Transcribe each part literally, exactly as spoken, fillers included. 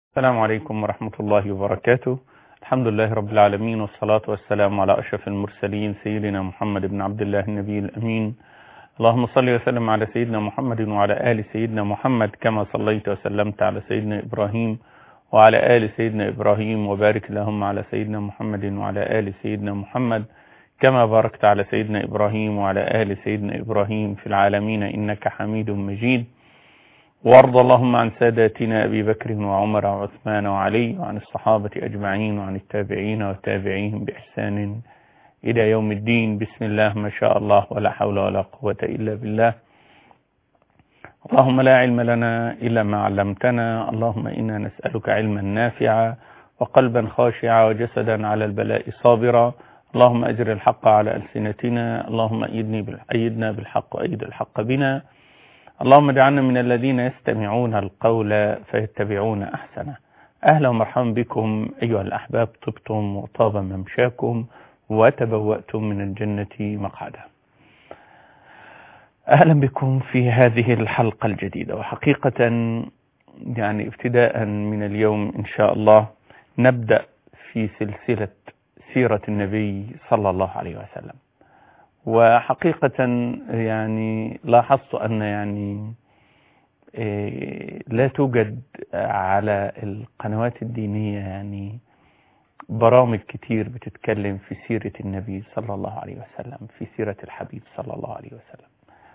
السلام عليكم ورحمة الله وبركاته. الحمد لله رب العالمين، والصلاة والسلام على أشرف المرسلين سيدنا محمد بن عبد الله النبي الأمين. اللهم صل وسلم على سيدنا محمد وعلى آل سيدنا محمد كما صليت وسلمت على سيدنا إبراهيم وعلى آل سيدنا إبراهيم، وبارك اللهم على سيدنا محمد وعلى آل سيدنا محمد كما باركت على سيدنا إبراهيم وعلى آل سيدنا إبراهيم في العالمين إنك حميد مجيد. وارض اللهم عن ساداتنا أبي بكر وعمر وعثمان وعلي، وعن الصحابة أجمعين، وعن التابعين وتابعيهم بإحسان إلى يوم الدين. بسم الله ما شاء الله ولا حول ولا قوة إلا بالله. اللهم لا علم لنا إلا ما علمتنا، اللهم إنا نسألك علما نافعا وقلبا خاشعا وجسدا على البلاء صابرا. اللهم أجر الحق على ألسنتنا، اللهم أيدنا بالحق وأيد الحق بنا. اللهم اجعلنا من الذين يستمعون القول فيتبعون أحسنه. أهلا ومرحبا بكم أيها الأحباب، طبتم وطاب ممشاكم وتبوأتم من الجنة مقعدا. أهلا بكم في هذه الحلقة الجديدة، وحقيقة يعني ابتداء من اليوم إن شاء الله نبدأ في سلسلة سيرة النبي صلى الله عليه وسلم. وحقيقة يعني لاحظت أن يعني لا توجد على القنوات الدينية يعني برامج كتير بتتكلم في سيرة النبي صلى الله عليه وسلم، في سيرة الحبيب صلى الله عليه وسلم.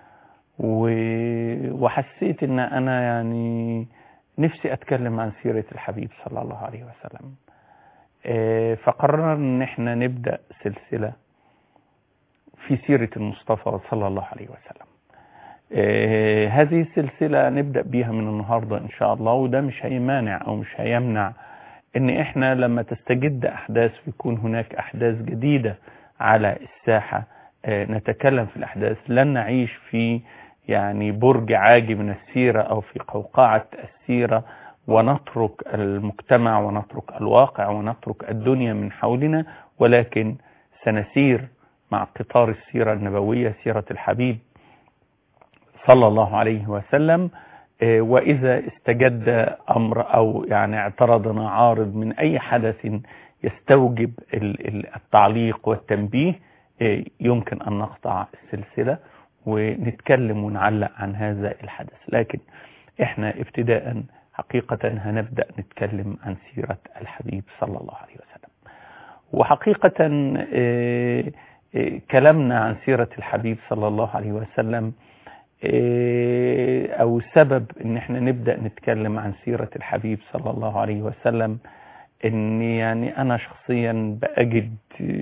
وحسيت أن أنا يعني نفسي أتكلم عن سيرة الحبيب صلى الله عليه وسلم. فقررنا أن احنا نبدأ سلسلة في سيرة المصطفى صلى الله عليه وسلم. آه هذه السلسلة نبدأ بيها من النهاردة إن شاء الله، وده مش هيمانع أو مش هيمنع إن إحنا لما تستجد أحداث ويكون هناك أحداث جديدة على الساحة آه نتكلم في الأحداث. لن نعيش في يعني برج عاجي من السيرة أو في قوقعة السيرة ونترك المجتمع ونترك الواقع ونترك الدنيا من حولنا، ولكن سنسير مع قطار السيرة النبوية، سيرة الحبيب صلى الله عليه وسلم. وإذا استجد أمر أو يعني اعترضنا عارض من أي حدث يستوجب التعليق والتنبيه، يمكن أن نقطع السلسلة ونتكلم ونعلق عن هذا الحدث. لكن إحنا ابتداء حقيقة هنبدأ نتكلم عن سيرة الحبيب صلى الله عليه وسلم. وحقيقة كلامنا عن سيرة الحبيب صلى الله عليه وسلم أو سبب إن احنا نبدأ نتكلم عن سيرة الحبيب صلى الله عليه وسلم إن يعني أنا شخصيا بأجد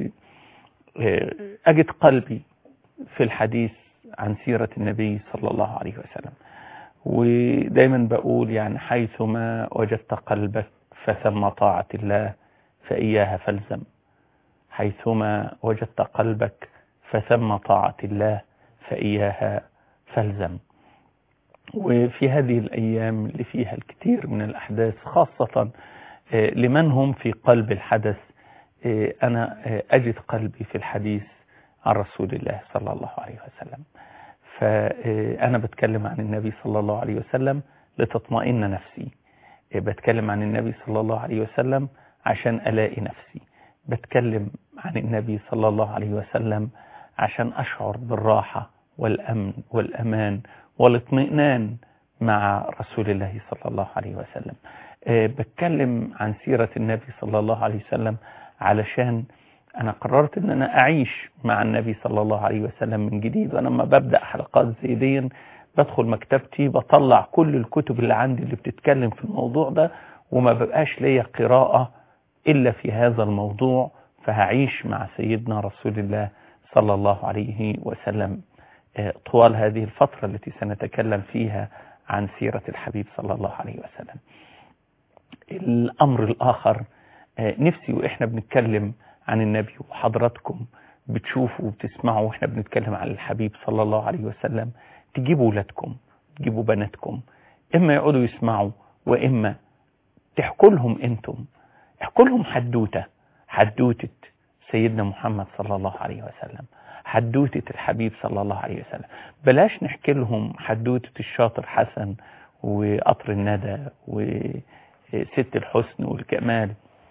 أجد قلبي في الحديث عن سيرة النبي صلى الله عليه وسلم. ودايما بقول يعني حيثما وجدت قلبك فثم طاعة الله فإياها فالزم، حيثما وجدت قلبك فثم طاعة الله فإياها فالزم. وفي هذه الأيام اللي فيها الكثير من الأحداث خاصة لمن هم في قلب الحدث، أنا أجد قلبي في الحديث عن رسول الله صلى الله عليه وسلم. فأنا بتكلم عن النبي صلى الله عليه وسلم لتطمئن نفسي، بتكلم عن النبي صلى الله عليه وسلم عشان ألاقي نفسي، بتكلم عن النبي صلى الله عليه وسلم عشان أشعر بالراحة والأمن والأمان والاطمئنان مع رسول الله صلى الله عليه وسلم. أه بتكلم عن سيرة النبي صلى الله عليه وسلم علشان أنا قررت أن أنا أعيش مع النبي صلى الله عليه وسلم من جديد. وأنا لما ببدأ حلقات زي دي بدخل مكتبتي بطلع كل الكتب اللي عندي اللي بتتكلم في الموضوع ده، وما ببقاش ليا قراءة إلا في هذا الموضوع. فهعيش مع سيدنا رسول الله صلى الله عليه وسلم طوال هذه الفترة التي سنتكلم فيها عن سيرة الحبيب صلى الله عليه وسلم. الأمر الآخر نفسي وإحنا بنتكلم عن النبي وحضراتكم بتشوفوا وبتسمعوا وإحنا بنتكلم عن الحبيب صلى الله عليه وسلم، تجيبوا ولادكم تجيبوا بناتكم، إما يقعدوا يسمعوا وإما تحكوا لهم أنتم، احكوا لهم حدوتة حدوتة سيدنا محمد صلى الله عليه وسلم، حدوتة الحبيب صلى الله عليه وسلم. بلاش نحكي لهم حدوتة الشاطر حسن وقطر الندى ست الحسن والكمال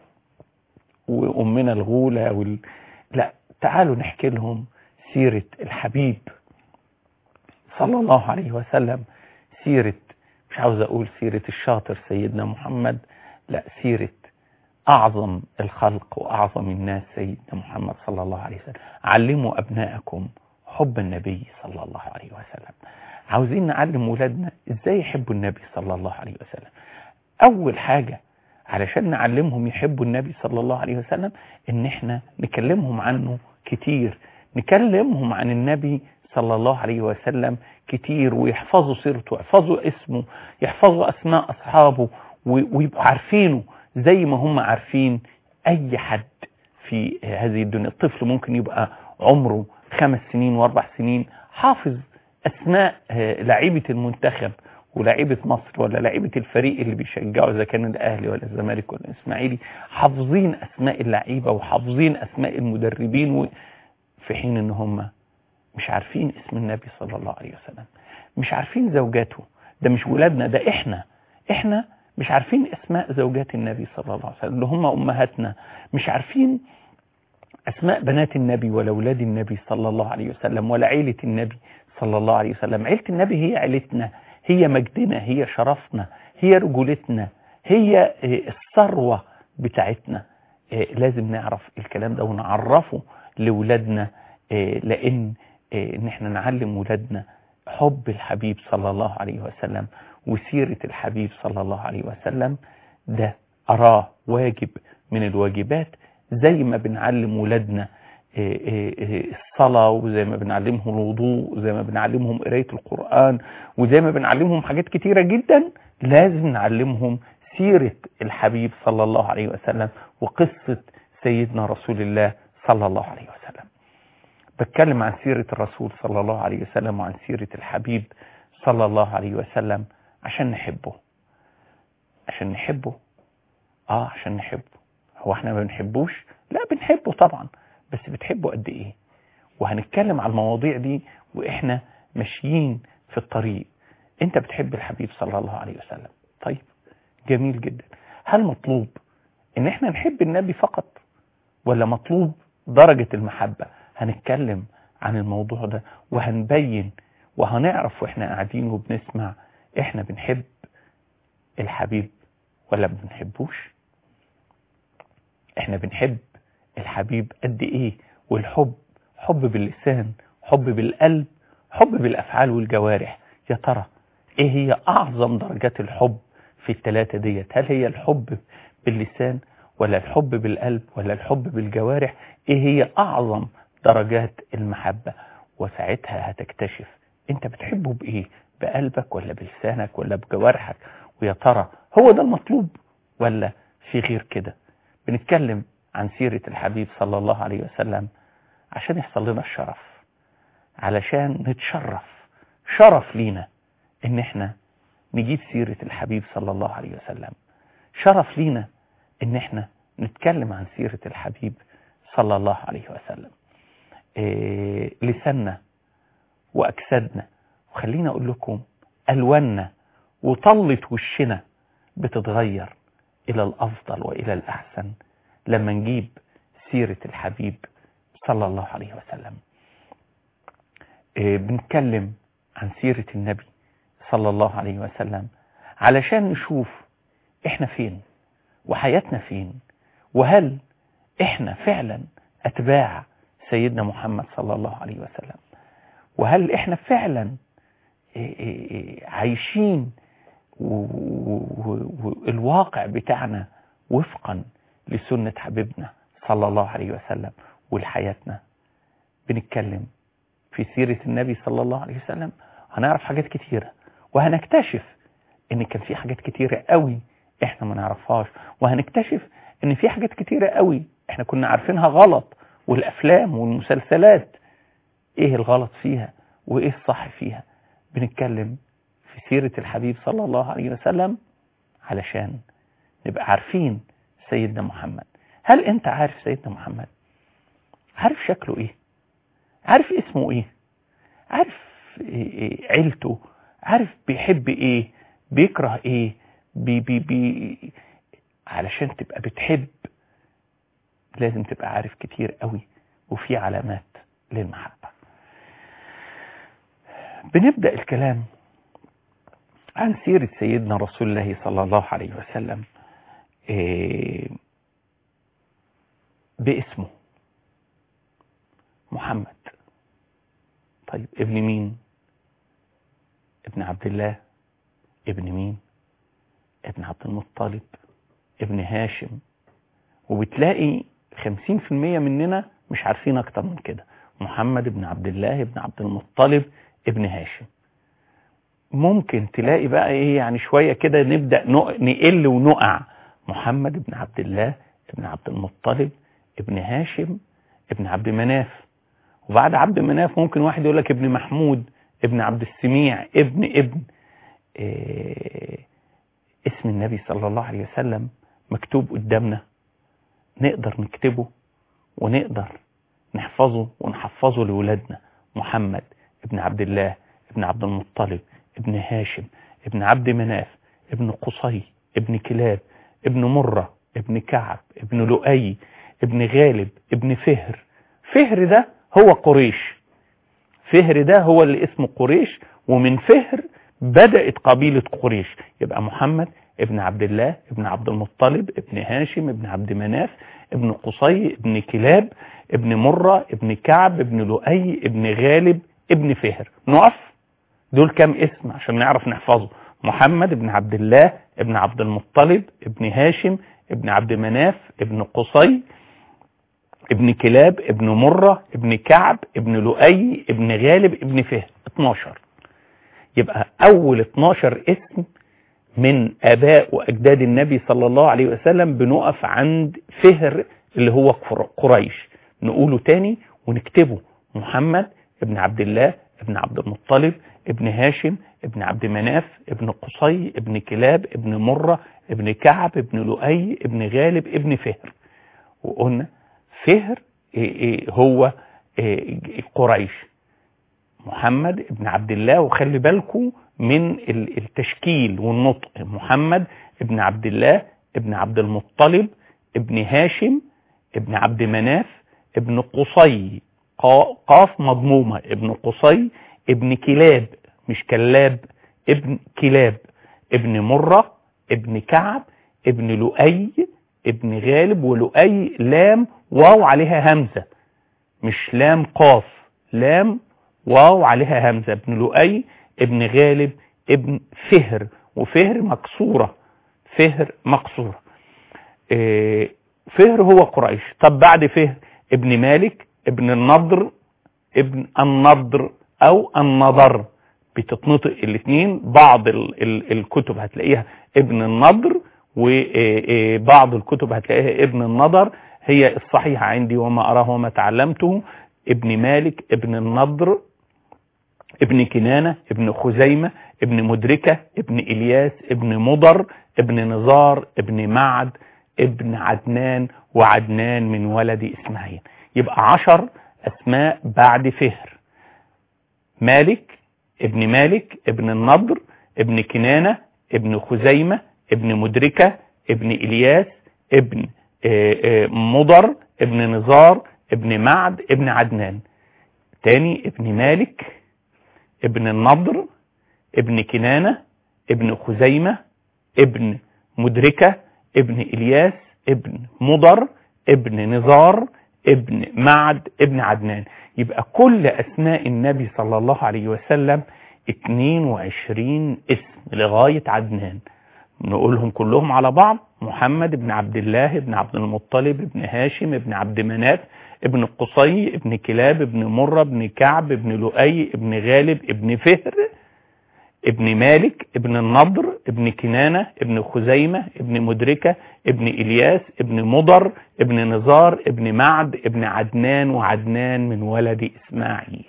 وأمنا الغولة وال... لا، تعالوا نحكي لهم سيرة الحبيب صلى الله عليه وسلم، سيرة، مش عاوز أقول سيرة الشاطر سيدنا محمد، لا، سيرة أعظم الخلق وأعظم الناس سيدنا محمد صلى الله عليه وسلم. علموا أبناءكم حب النبي صلى الله عليه وسلم. عاوزين نعلم ولادنا إزاي يحبوا النبي صلى الله عليه وسلم. أول حاجة علشان نعلمهم يحبوا النبي صلى الله عليه وسلم إن إحنا نكلمهم عنه كتير، نكلمهم عن النبي صلى الله عليه وسلم كتير، ويحفظوا سيرته، يحفظوا اسمه، يحفظوا أسماء أصحابه، ويبقوا عارفينه زي ما هم عارفين أي حد في هذه الدنيا. الطفل ممكن يبقى عمره خمس سنين واربع سنين حافظ أسماء لاعيبة المنتخب ولاعيبة مصر ولا لاعيبة الفريق اللي بيشجعوا، إذا كان الأهلي ولا الزمالك ولا الإسماعيلي، حافظين أسماء اللاعيبة وحافظين أسماء المدربين، في حين إن هم مش عارفين اسم النبي صلى الله عليه وسلم، مش عارفين زوجاته. ده مش ولادنا، ده إحنا إحنا مش عارفين اسماء زوجات النبي صلى الله عليه وسلم اللي هم أمهاتنا، مش عارفين أسماء بنات النبي ولا أولاد النبي صلى الله عليه وسلم ولا عيلة النبي صلى الله عليه وسلم. عيلة النبي هي عيلتنا، هي مجدنا، هي شرفنا، هي رجولتنا، هي الثروة بتاعتنا. لازم نعرف الكلام ده ونعرفه لولادنا، لأن إن احنا نعلم ولادنا حب الحبيب صلى الله عليه وسلم وسيرة الحبيب صلى الله عليه وسلم. ده أراه واجب من الواجبات، زي ما بنعلم ولادنا الصلاة، وزي ما بنعلمهم الوضوء، وزي ما بنعلمهم قراية القرآن، وزي ما بنعلمهم حاجات كتيرة جدا. لازم نعلمهم سيرة الحبيب صلى الله عليه وسلم وقصة سيدنا رسول الله صلى الله عليه وسلم. بتكلم عن سيرة الرسول صلى الله عليه وسلم وعن سيرة الحبيب صلى الله عليه وسلم عشان نحبه. عشان نحبه اه عشان نحبه. هو احنا ما بنحبوش؟ لا، بنحبه طبعا، بس بتحبه قد ايه؟ وهنتكلم على المواضيع دي واحنا ماشيين في الطريق. انت بتحب الحبيب صلى الله عليه وسلم؟ طيب، جميل جدا. هل مطلوب ان احنا نحب النبي فقط ولا مطلوب درجة المحبة؟ هنتكلم عن الموضوع ده وهنبين وهنعرف واحنا قاعدين وبنسمع احنا بنحب الحبيب ولا ما بنحبوش. احنا بنحب الحبيب قد ايه؟ والحب حب باللسان، حب بالقلب، حب بالافعال والجوارح. يا ترى ايه هي اعظم درجات الحب في الثلاثة ديت؟ هل هي الحب باللسان ولا الحب بالقلب ولا الحب بالجوارح؟ ايه هي اعظم درجات المحبة؟ وساعتها هتكتشف انت بتحبه بايه، بقلبك ولا بلسانك ولا بجوارحك. ويا ترى هو ده المطلوب ولا في غير كده؟ بنتكلم عن سيرة الحبيب صلى الله عليه وسلم عشان يحصل لنا الشرف، علشان نتشرف، شرف لينا ان احنا نجيب سيرة الحبيب صلى الله عليه وسلم، شرف لينا ان احنا نتكلم عن سيرة الحبيب صلى الله عليه وسلم. إيه لساننا واجسادنا، وخلينا اقول لكم الواننا وطلة وشنا بتتغير الى الافضل والى الاحسن لما نجيب سيرة الحبيب صلى الله عليه وسلم. إيه بنتكلم عن سيرة النبي صلى الله عليه وسلم علشان نشوف احنا فين وحياتنا فين، وهل احنا فعلا اتباع سيدنا محمد صلى الله عليه وسلم، وهل احنا فعلا عايشين والواقع بتاعنا وفقا لسنة حبيبنا صلى الله عليه وسلم ولحياتنا. بنتكلم في سيرة النبي صلى الله عليه وسلم، هنعرف حاجات كتيرة وهنكتشف ان كان في حاجات كتيرة قوي احنا ما نعرفهاش، وهنكتشف ان في حاجات كتيرة قوي احنا كنا عارفينها غلط. والافلام والمسلسلات ايه الغلط فيها وايه الصح فيها؟ بنتكلم في سيرة الحبيب صلى الله عليه وسلم علشان نبقى عارفين سيدنا محمد. هل انت عارف سيدنا محمد؟ عارف شكله ايه؟ عارف اسمه ايه؟ عارف إيه عيلته؟ عارف بيحب ايه؟ بيكره ايه؟ بي بي بي علشان تبقى بتحب لازم تبقى عارف كتير قوي، وفي علامات للمحبة. بنبدأ الكلام عن سيرة سيدنا رسول الله صلى الله عليه وسلم باسمه محمد. طيب ابن مين؟ ابن عبد الله. ابن مين؟ ابن عبد المطلب، ابن هاشم. وبتلاقي خمسين في المية مننا مش عارفين اكتر من كده. محمد ابن عبد الله ابن عبد المطلب ابن هاشم. ممكن تلاقي بقى ايه يعني شوية كده نبدأ نقل ونقع. محمد ابن عبد الله ابن عبد المطلب ابن هاشم ابن عبد مناف. وبعد عبد مناف ممكن واحد يقول لك ابن محمود ابن عبد السميع ابن ابن إيه اسم النبي صلى الله عليه وسلم مكتوب قدامنا، نقدر نكتبه ونقدر نحفظه ونحفظه لولادنا. محمد ابن عبد الله ابن عبد المطلب ابن هاشم ابن عبد مناف ابن قصي ابن كلاب ابن مرة ابن كعب ابن لؤي ابن غالب ابن فهر. فهر ده هو قريش. فهر ده هو اللي اسمه قريش، ومن فهر بدأت قبيلة قريش. يبقى محمد ابن عبد الله ابن عبد المطلب ابن هاشم ابن عبد مناف ابن قصي ابن كلاب ابن مرة ابن كعب ابن لؤي ابن غالب ابن فهر. نقف دول كام اسم عشان نعرف نحفظه. محمد ابن عبد الله ابن عبد المطلب ابن هاشم ابن عبد مناف ابن قصي ابن كلاب ابن مرة ابن كعب ابن لؤي ابن غالب ابن فهر. اتناشر. يبقى اول اتناشر اسم من اباء واجداد النبي صلى الله عليه وسلم بنقف عند فهر اللي هو قريش. نقوله تاني ونكتبه. محمد ابن عبد الله ابن عبد المطلب ابن هاشم ابن عبد مناف ابن قصي ابن كلاب ابن مرة ابن كعب ابن لؤي ابن غالب ابن فهر. وقلنا فهر إيه إيه هو إيه قريش. محمد ابن عبد الله، وخلي بالكم من التشكيل والنطق. محمد ابن عبد الله ابن عبد المطلب ابن هاشم ابن عبد مناف ابن قصي قاف مضمومة ابن قصي ابن كلاب مش كلاب ابن كلاب ابن مرة ابن كعب ابن لؤي ابن غالب. ولؤي لام واو عليها همزة مش لام قاف، لام واو عليها همزة. ابن لؤي ابن غالب ابن فهر. وفهر مكسورة، فهر مكسورة. اه فهر هو قريش. طب بعد فهر ابن مالك ابن النضر ابن النضر او النضر، بتتنطق الاثنين. بعض ال ال الكتب هتلاقيها ابن النضر، وبعض الكتب هتلاقيها ابن النضر. هي الصحيحة عندي وما أراه وما تعلمته ابن مالك ابن النضر ابن كنانة ابن خزيمة ابن مدركة ابن إلياس ابن مضر ابن نزار ابن معد ابن عدنان، وعدنان من ولد إسماعيل. يبقى عشر أسماء بعد فهر. مالك ابن مالك ابن النضر ابن كنانة ابن خزيمة ابن مدركة ابن إلياس ابن مضر ابن نزار ابن معد ابن عدنان. تاني ابن مالك ابن النضر ابن كنانة ابن خزيمة ابن مدركة ابن إلياس ابن مضر ابن نزار ابن معد ابن عدنان. يبقى كل أسماء النبي صلى الله عليه وسلم اتنين وعشرين اسم لغاية عدنان. نقولهم كلهم على بعض. محمد ابن عبد الله ابن عبد المطلب ابن هاشم ابن عبد مناف ابن قصي ابن كلاب ابن مرة ابن كعب ابن لؤي ابن غالب ابن فهر ابن مالك ابن النضر ابن كنانة ابن خزيمة ابن مدركة ابن إلياس ابن مضر ابن نزار ابن معد ابن عدنان، وعدنان من ولد إسماعيل.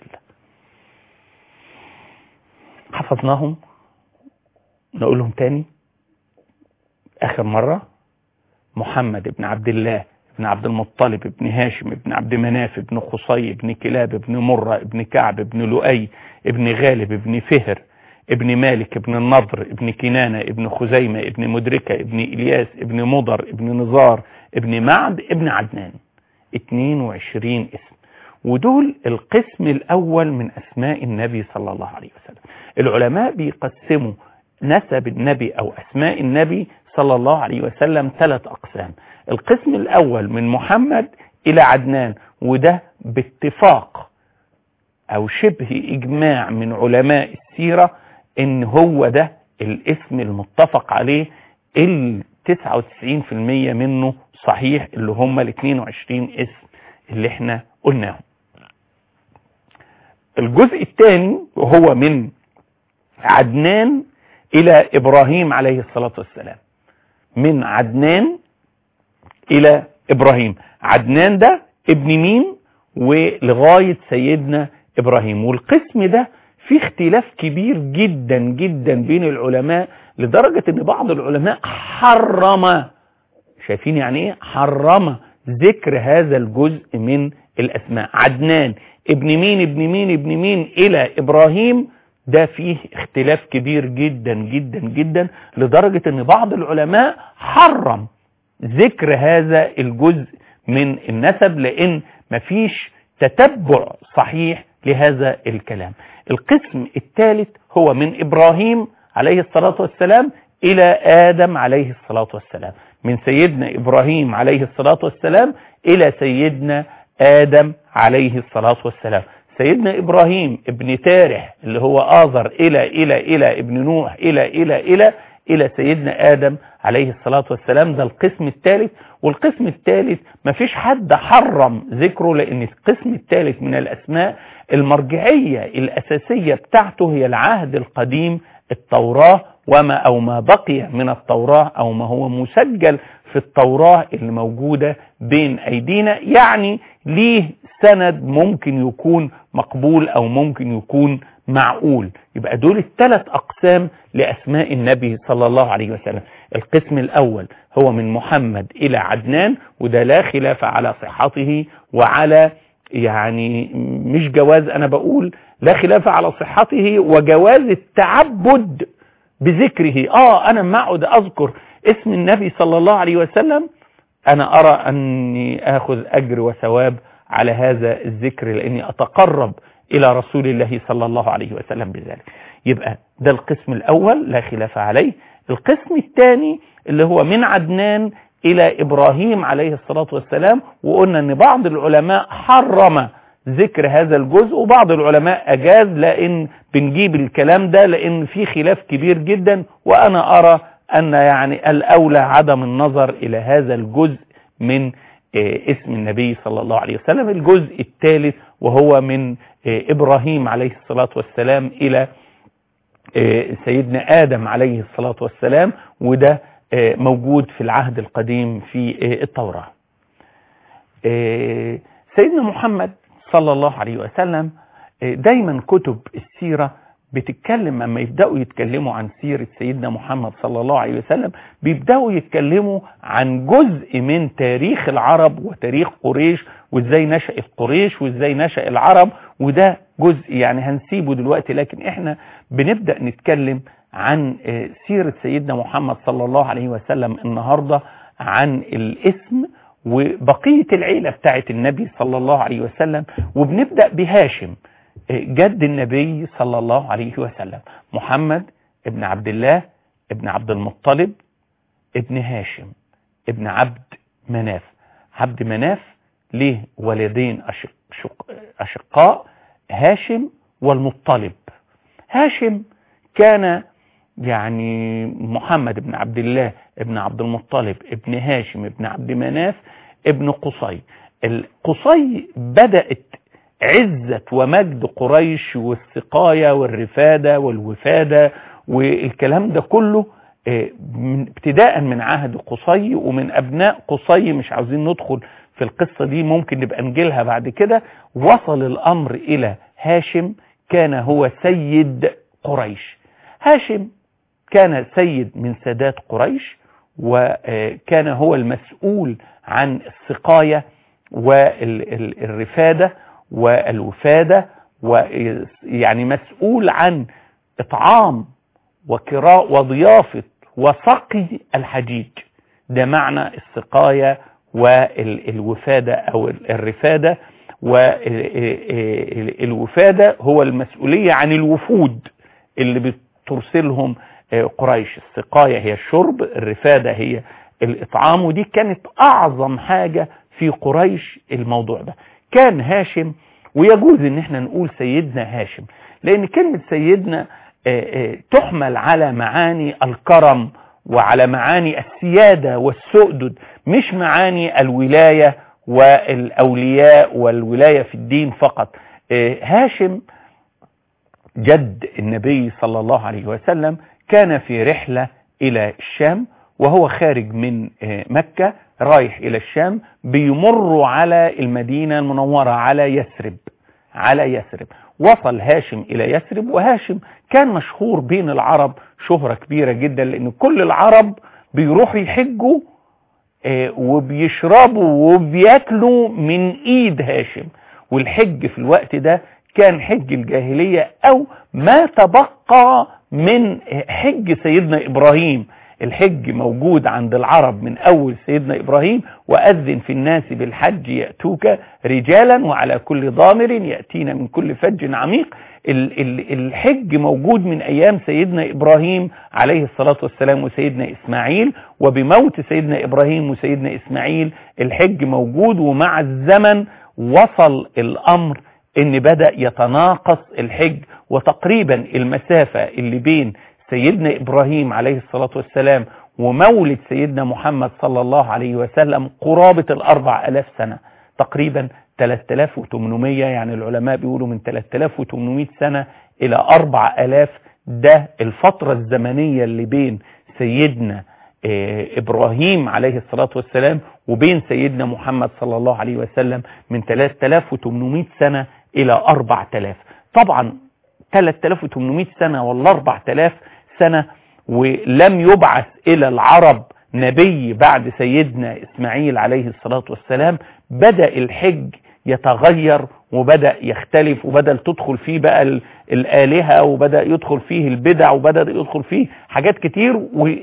حفظناهم. نقولهم تاني آخر مرة. محمد ابن عبد الله ابن عبد المطلب ابن هاشم ابن عبد مناف ابن قصي ابن كلاب ابن مرة ابن كعب ابن لؤي ابن غالب ابن فهر ابن مالك ابن النضر ابن كنانة ابن خزيمة ابن مدركة ابن إلياس ابن مضر ابن نزار ابن معد ابن عدنان. اتنين وعشرين اسم، ودول القسم الأول من أسماء النبي صلى الله عليه وسلم. العلماء بيقسموا نسب النبي أو أسماء النبي صلى الله عليه وسلم ثلاث أقسام. القسم الأول من محمد إلى عدنان، وده باتفاق أو شبه إجماع من علماء السيرة إن هو ده الاسم المتفق عليه، ال تسعة وتسعين في المية منه صحيح، اللي هم ال اتنين وعشرين اسم اللي احنا قلناهم. الجزء الثاني وهو من عدنان إلى إبراهيم عليه الصلاة والسلام. من عدنان إلى إبراهيم، عدنان ده ابن مين ولغاية سيدنا إبراهيم. والقسم ده فيه اختلاف كبير جدا جدا بين العلماء، لدرجة ان بعض العلماء حرم، شايفين يعني ايه حرم ذكر هذا الجزء من الاسماء. عدنان ابن مين ابن مين ابن مين الى ابراهيم، ده فيه اختلاف كبير جدا جدا جدا، لدرجة ان بعض العلماء حرم ذكر هذا الجزء من النسب، لان مفيش تتبع صحيح لهذا الكلام. القسم الثالث هو من إبراهيم عليه الصلاة والسلام إلى آدم عليه الصلاة والسلام، من سيدنا إبراهيم عليه الصلاة والسلام إلى سيدنا آدم عليه الصلاة والسلام. سيدنا إبراهيم ابن تارح اللي هو آذر إلى إلى إلى ابن نوح إلى إلى إلى إلى سيدنا آدم عليه الصلاة والسلام، ده القسم الثالث. والقسم الثالث مفيش حد حرم ذكره، لأن القسم الثالث من الأسماء المرجعية الأساسية بتاعته هي العهد القديم، التوراة وما أو ما بقي من التوراة أو ما هو مسجل في التوراة اللي موجودة بين أيدينا، يعني ليه سند ممكن يكون مقبول أو ممكن يكون معقول. يبقى دول الثلاث أقسام لأسماء النبي صلى الله عليه وسلم. القسم الأول هو من محمد إلى عدنان، وده لا خلاف على صحته وعلى يعني مش جواز، أنا بقول لا خلاف على صحته وجواز التعبد بذكره. آه أنا ما أقعد أذكر اسم النبي صلى الله عليه وسلم، أنا أرى أني أخذ أجر وثواب على هذا الذكر، لأني أتقرب إلى رسول الله صلى الله عليه وسلم بذلك. يبقى ده القسم الأول لا خلاف عليه. القسم الثاني اللي هو من عدنان إلى إبراهيم عليه الصلاة والسلام، وقلنا أن بعض العلماء حرم ذكر هذا الجزء وبعض العلماء أجاز، لأن بنجيب الكلام ده لأن في خلاف كبير جدا، وأنا أرى أن يعني الأولى عدم النظر إلى هذا الجزء من اسم النبي صلى الله عليه وسلم. الجزء الثالث وهو من إبراهيم عليه الصلاة والسلام إلى سيدنا آدم عليه الصلاة والسلام، وده موجود في العهد القديم في التوراة. سيدنا محمد صلى الله عليه وسلم دايما كتب السيرة بتتكلم، لما يبدأوا يتكلموا عن سيرة سيدنا محمد صلى الله عليه وسلم بيبدأوا يتكلموا عن جزء من تاريخ العرب وتاريخ قريش، وازاي نشأت قريش وازاي نشأ العرب، وده جزء يعني هنسيبه دلوقتي. لكن احنا بنبدأ نتكلم عن سيرة سيدنا محمد صلى الله عليه وسلم النهاردة، عن الاسم وبقية العيلة بتاعت النبي صلى الله عليه وسلم. وبنبدأ بهاشم جد النبي صلى الله عليه وسلم، محمد ابن عبد الله ابن عبد المطلب ابن هاشم ابن عبد مناف. عبد مناف ليه ولدين أشق أشقاء، هاشم والمطلب. هاشم كان يعني محمد ابن عبد الله ابن عبد المطلب ابن هاشم ابن عبد مناف ابن قصي. القصي بدأت عزة ومجد قريش والسقاية والرفادة والوفادة والكلام ده كله ابتداء من عهد قصي ومن أبناء قصي. مش عاوزين ندخل في القصة دي، ممكن نبقى نجيلها بعد كده. وصل الأمر إلى هاشم كان هو سيد قريش. هاشم كان سيد من سادات قريش، وكان هو المسؤول عن السقاية والرفادة والوفادة، ويعني مسؤول عن إطعام وكراء وضيافة وسقي الحجيج. ده معنى السقاية والوفادة أو الرفادة. والوفادة هو المسؤولية عن الوفود اللي بترسلهم قريش. السقاية هي الشرب، الرفادة هي الإطعام، ودي كانت أعظم حاجة في قريش. الموضوع ده كان هاشم، ويجوز ان احنا نقول سيدنا هاشم لان كلمة سيدنا تحمل على معاني الكرم وعلى معاني السيادة والسؤدد، مش معاني الولاية والأولياء والولاية في الدين فقط. هاشم جد النبي صلى الله عليه وسلم كان في رحلة إلى الشام، وهو خارج من مكة رايح إلى الشام، بيمر على المدينة المنورة على يثرب على يثرب وصل هاشم إلى يثرب. وهاشم كان مشهور بين العرب شهرة كبيرة جدا، لأن كل العرب بيروحوا يحجوا وبيشربوا وبياكلوا من ايد هاشم. والحج في الوقت ده كان حج الجاهلية او ما تبقى من حج سيدنا ابراهيم. الحج موجود عند العرب من اول سيدنا ابراهيم، واذن في الناس بالحج يأتوك رجالا وعلى كل ضامر يأتين من كل فج عميق. الحج موجود من ايام سيدنا ابراهيم عليه الصلاة والسلام وسيدنا اسماعيل، وبموت سيدنا ابراهيم وسيدنا اسماعيل الحج موجود. ومع الزمن وصل الامر ان بدأ يتناقص الحج، وتقريبا المسافة اللي بين سيدنا إبراهيم عليه الصلاة والسلام ومولد سيدنا محمد صلى الله عليه وسلم قرابة الأربع ألاف سنة، تقريبا ثلاثة آلاف وثمانمائة، يعني العلماء بيقولوا من ثلاثة آلاف وثمانمائة سنة إلى أربع ألاف. ده الفترة الزمنية اللي بين سيدنا إبراهيم عليه الصلاة والسلام وبين سيدنا محمد صلى الله عليه وسلم، من ثلاثة آلاف وثمانمائة سنة إلى أربعة آلاف. طبعا ثلاثة آلاف وثمانمائة سنة ولا أربعة آلاف سنة، ولم يبعث إلى العرب نبي بعد سيدنا إسماعيل عليه الصلاة والسلام. بدأ الحج يتغير وبدأ يختلف، وبدأ تدخل فيه بقى الآلهة، وبدأ يدخل فيه البدع، وبدأ يدخل فيه حاجات كتير.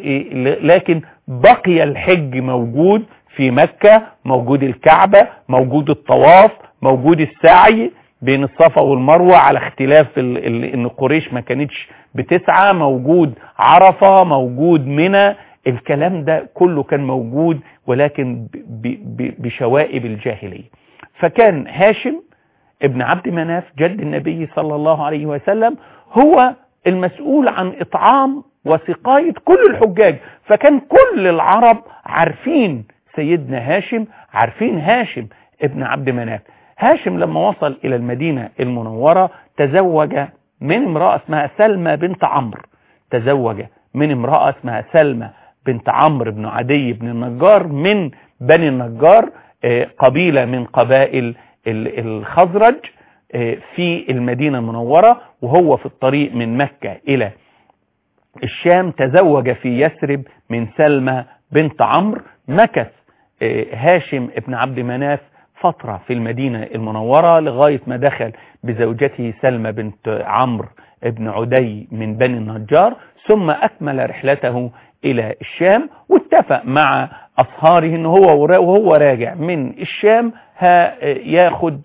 لكن بقي الحج موجود في مكة، موجود الكعبة، موجود الطواف، موجود السعي بين الصفا والمروة، على اختلاف ان قريش ما كانتش بتسعى، موجود عرفة، موجود منى. الكلام ده كله كان موجود، ولكن بشوائب الجاهلية. فكان هاشم ابن عبد مناف جد النبي صلى الله عليه وسلم هو المسؤول عن إطعام وسقاية كل الحجاج. فكان كل العرب عارفين سيدنا هاشم، عارفين هاشم ابن عبد مناف. هاشم لما وصل إلى المدينة المنورة تزوج من امرأة اسمها سلمى بنت عمرو، تزوج من امرأة اسمها سلمى بنت عمرو بن عدي بن النجار من بني النجار، قبيلة من قبائل الخزرج في المدينة المنورة. وهو في الطريق من مكة إلى الشام تزوج في يثرب من سلمى بنت عمرو. مكث هاشم ابن عبد مناف فترة في المدينة المنورة لغاية ما دخل بزوجته سلمى بنت عمرو ابن عدي من بني النجار، ثم أكمل رحلته إلى الشام، واتفق مع أصهاره إن هو وهو راجع من الشام ياخد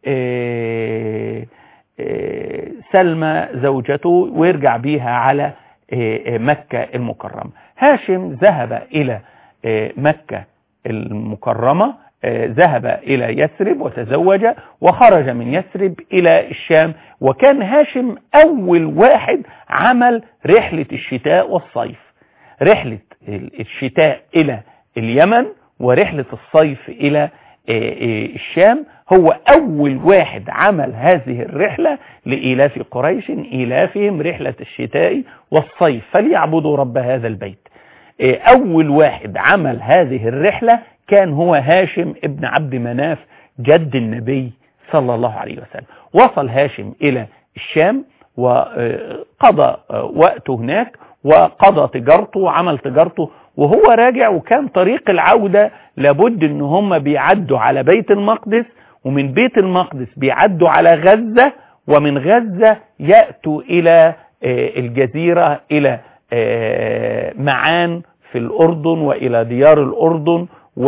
سلمى زوجته ويرجع بيها على مكة المكرمة. هاشم ذهب إلى مكة المكرمة، ذهب إلى يثرب وتزوج وخرج من يثرب إلى الشام. وكان هاشم أول واحد عمل رحلة الشتاء والصيف، رحلة الشتاء إلى اليمن ورحلة الصيف إلى الشام. هو أول واحد عمل هذه الرحلة لإيلاف قريش، إيلافهم رحلة الشتاء والصيف فليعبدوا رب هذا البيت. أول واحد عمل هذه الرحلة كان هو هاشم ابن عبد مناف جد النبي صلى الله عليه وسلم. وصل هاشم إلى الشام وقضى وقته هناك وقضى تجارته وعمل تجارته وهو راجع. وكان طريق العودة لابد ان هم بيعدوا على بيت المقدس، ومن بيت المقدس بيعدوا على غزة، ومن غزة يأتوا إلى الجزيرة إلى معان في الأردن وإلى ديار الأردن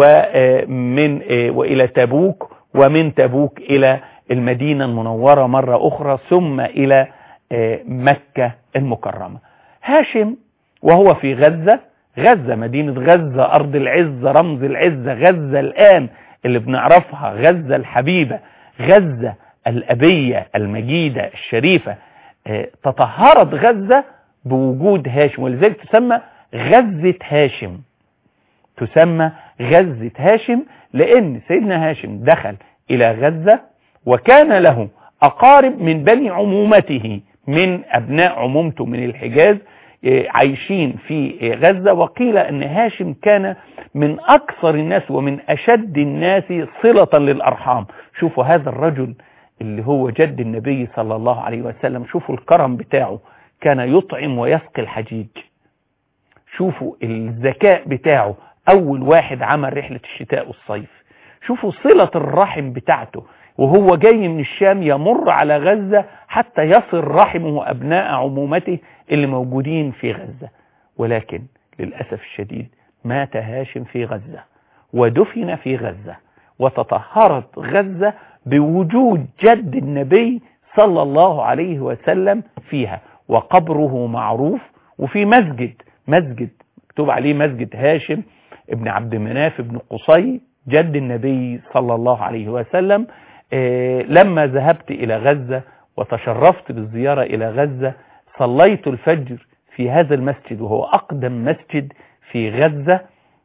ومن وإلى تبوك، ومن تبوك إلى المدينة المنورة مرة أخرى، ثم إلى مكة المكرمة. هاشم وهو في غزة، غزة مدينة غزة أرض العزة رمز العزة، غزة الآن اللي بنعرفها غزة الحبيبة، غزة الأبية المجيدة الشريفة، تطهرت غزة بوجود هاشم، ولذلك تسمى غزة هاشم، تسمى غزة هاشم لأن سيدنا هاشم دخل إلى غزة وكان له أقارب من بني عمومته، من أبناء عمومته من الحجاز عايشين في غزة. وقيل أن هاشم كان من أكثر الناس ومن أشد الناس صلة للأرحام. شوفوا هذا الرجل اللي هو جد النبي صلى الله عليه وسلم، شوفوا الكرم بتاعه، كان يطعم ويسقي الحجيج. شوفوا الذكاء بتاعه، أول واحد عمل رحلة الشتاء والصيف. شوفوا صلة الرحم بتاعته، وهو جاي من الشام يمر على غزة حتى يصل رحمه أبناء عمومته اللي موجودين في غزة. ولكن للأسف الشديد مات هاشم في غزة ودفن في غزة، وتطهرت غزة بوجود جد النبي صلى الله عليه وسلم فيها، وقبره معروف، وفي مسجد مسجد مكتوب عليه مسجد هاشم ابن عبد مناف ابن قصي جد النبي صلى الله عليه وسلم. إيه لما ذهبت إلى غزة وتشرفت بالزيارة إلى غزة، صليت الفجر في هذا المسجد، وهو أقدم مسجد في غزة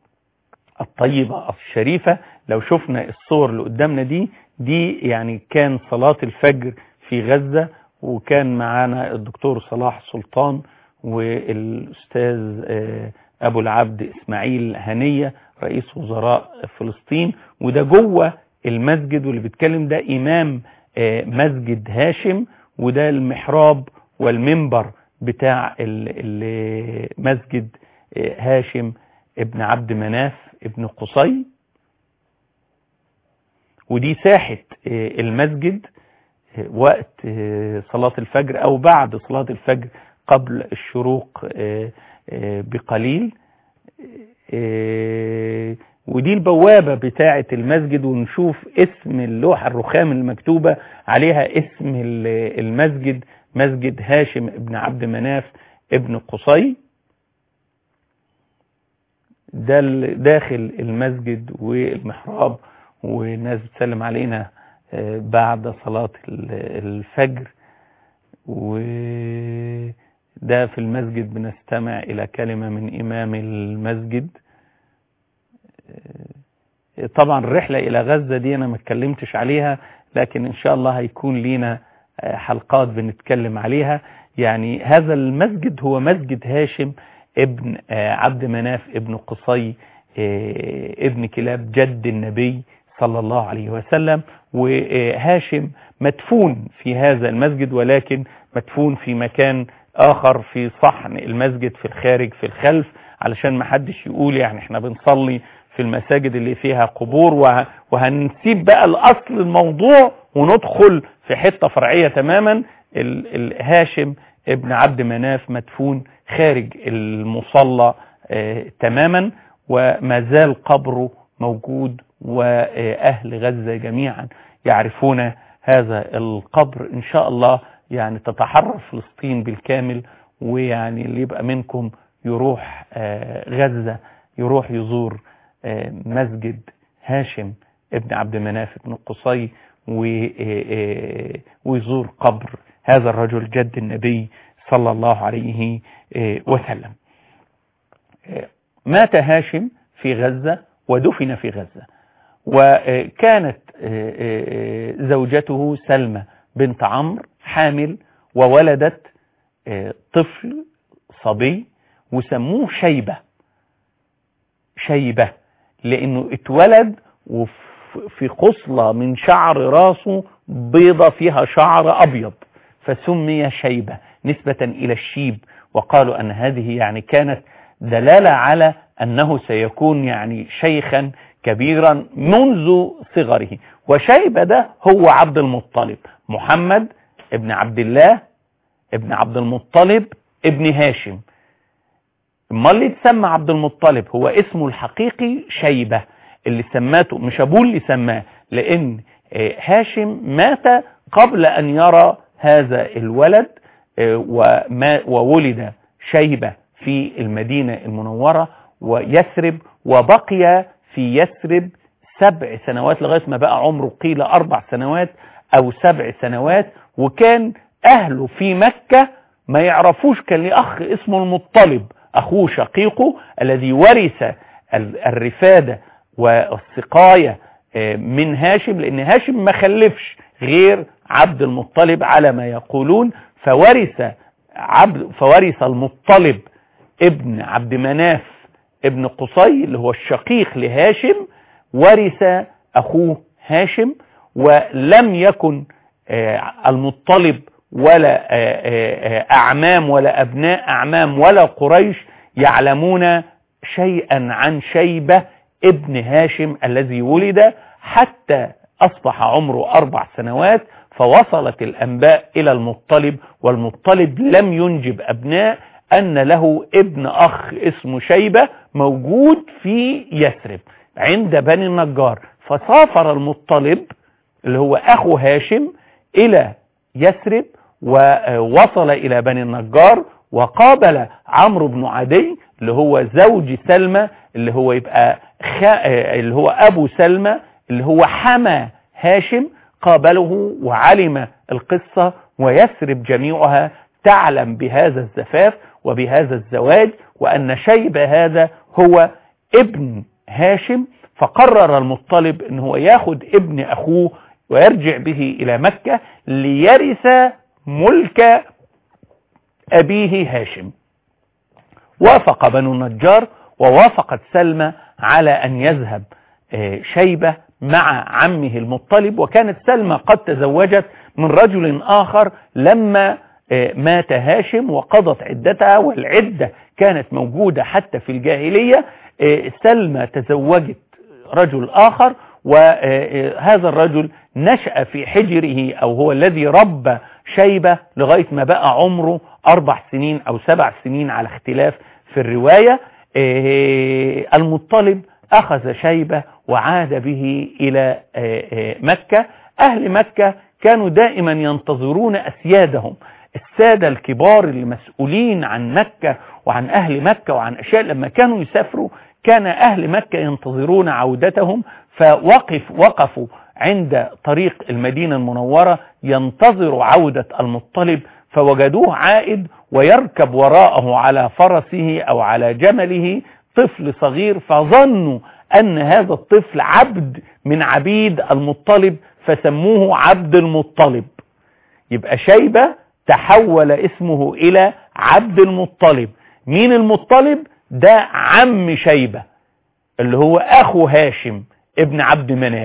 الطيبة الشريفة. لو شفنا الصور اللي قدامنا دي دي يعني كان صلاة الفجر في غزة، وكان معانا الدكتور صلاح سلطان والأستاذ أبو العبد إسماعيل هنية رئيس وزراء فلسطين، وده جوه المسجد، واللي بيتكلم ده إمام مسجد هاشم، وده المحراب والمنبر بتاع المسجد هاشم ابن عبد مناف ابن قصي. ودي ساحة المسجد وقت صلاة الفجر أو بعد صلاة الفجر قبل الشروق بقليل. ودي البوابة بتاعة المسجد، ونشوف اسم اللوحة الرخام المكتوبة عليها اسم المسجد، مسجد هاشم ابن عبد مناف ابن قصي. ده داخل المسجد والمحراب، والناس بتسلم علينا بعد صلاة الفجر. وده في المسجد بنستمع إلى كلمة من إمام المسجد. طبعا الرحلة إلى غزة دي أنا ما اتكلمتش عليها، لكن إن شاء الله هيكون لينا حلقات بنتكلم عليها. يعني هذا المسجد هو مسجد هاشم ابن عبد مناف ابن قصي ابن كلاب جد النبي صلى الله عليه وسلم. وهاشم مدفون في هذا المسجد، ولكن مدفون في مكان آخر في صحن المسجد في الخارج في الخلف، علشان ما حدش يقول يعني احنا بنصلي في المساجد اللي فيها قبور، وهنسيب بقى الأصل الموضوع وندخل في حتة فرعية تماما. هاشم ابن عبد مناف مدفون خارج المصلى اه تماما، وما زال قبره موجود، وأهل غزة جميعا يعرفون هذا القبر. إن شاء الله يعني تتحرر فلسطين بالكامل، ويعني اللي يبقى منكم يروح اه غزة، يروح يزور اه مسجد هاشم ابن عبد مناف ابن قصي، ويزور قبر هذا الرجل جد النبي صلى الله عليه وسلم. مات هاشم في غزة ودفن في غزة، وكانت زوجته سلمى بنت عمرو حامل، وولدت طفل صبي وسموه شيبة. شيبة لأنه اتولد وفي خصلة من شعر راسه بيضة فيها شعر أبيض، فسمي شيبة نسبة إلى الشيب. وقالوا أن هذه يعني كانت دلالة على أنه سيكون يعني شيخا كبيرا منذ صغره. وشيبة ده هو عبد المطلب، محمد ابن عبد الله ابن عبد المطلب ابن هاشم. اما اللي يتسمى عبد المطلب هو اسمه الحقيقي شيبة، اللي سماته مش ابوه اللي سماه، لان هاشم مات قبل ان يرى هذا الولد، وولد شيبة في المدينة المنورة ويثرب، وبقي في يثرب سبع سنوات لغاية ما بقى عمره قيل أربع سنوات أو سبع سنوات. وكان أهله في مكة ما يعرفوش، كان ليه أخ اسمه المطلب أخوه شقيقه الذي ورث الرفادة والسقاية من هاشم، لأن هاشم ما خلفش غير عبد المطلب على ما يقولون، فورث عبد فورث المطلب ابن عبد مناف ابن قصي اللي هو الشقيق لهاشم، ورث أخوه هاشم. ولم يكن المطلب ولا أعمام ولا أبناء أعمام ولا قريش يعلمون شيئا عن شيبة ابن هاشم الذي ولد حتى أصبح عمره أربع سنوات، فوصلت الأنباء إلى المطلب، والمطلب لم ينجب أبناء، أن له ابن أخ اسمه شيبة موجود في يثرب عند بني النجار. فسافر المطلب اللي هو أخو هاشم إلى يثرب ووصل إلى بني النجار، وقابل عمرو بن عدي اللي هو زوج سلمى، اللي هو يبقى خ... اللي هو أبو سلمى اللي هو حمى هاشم، قابله وعلم القصة، ويثرب جميعها تعلم بهذا الزفاف وبهذا الزواج، وأن شيبة هذا هو ابن هاشم. فقرر المطلب أنه هو ياخد ابن أخوه ويرجع به إلى مكة ليرث ملك أبيه هاشم. وافق بنو النجار ووافقت سلمى على أن يذهب شيبة مع عمه المطلب، وكانت سلمى قد تزوجت من رجل آخر لما مات هاشم وقضت عدتها، والعدة كانت موجودة حتى في الجاهلية. سلمى تزوجت رجل آخر، وهذا الرجل نشأ في حجره، أو هو الذي ربى شيبة لغاية ما بقى عمره أربع سنين أو سبع سنين على اختلاف في الرواية. المطلب أخذ شيبة وعاد به إلى مكة. أهل مكة كانوا دائما ينتظرون أسيادهم، السادة الكبار اللي مسؤولين عن مكة وعن أهل مكة وعن أشياء. لما كانوا يسافروا كان أهل مكة ينتظرون عودتهم، فوقف وقفوا عند طريق المدينة المنورة ينتظروا عودة المطلب، فوجدوه عائد ويركب وراءه على فرسه أو على جمله طفل صغير، فظنوا أن هذا الطفل عبد من عبيد المطلب فسموه عبد المطلب. يبقى شيبة تحول اسمه إلى عبد المطلب. مين المطلب؟ ده عم شيبة اللي هو أخو هاشم ابن عبد مناف،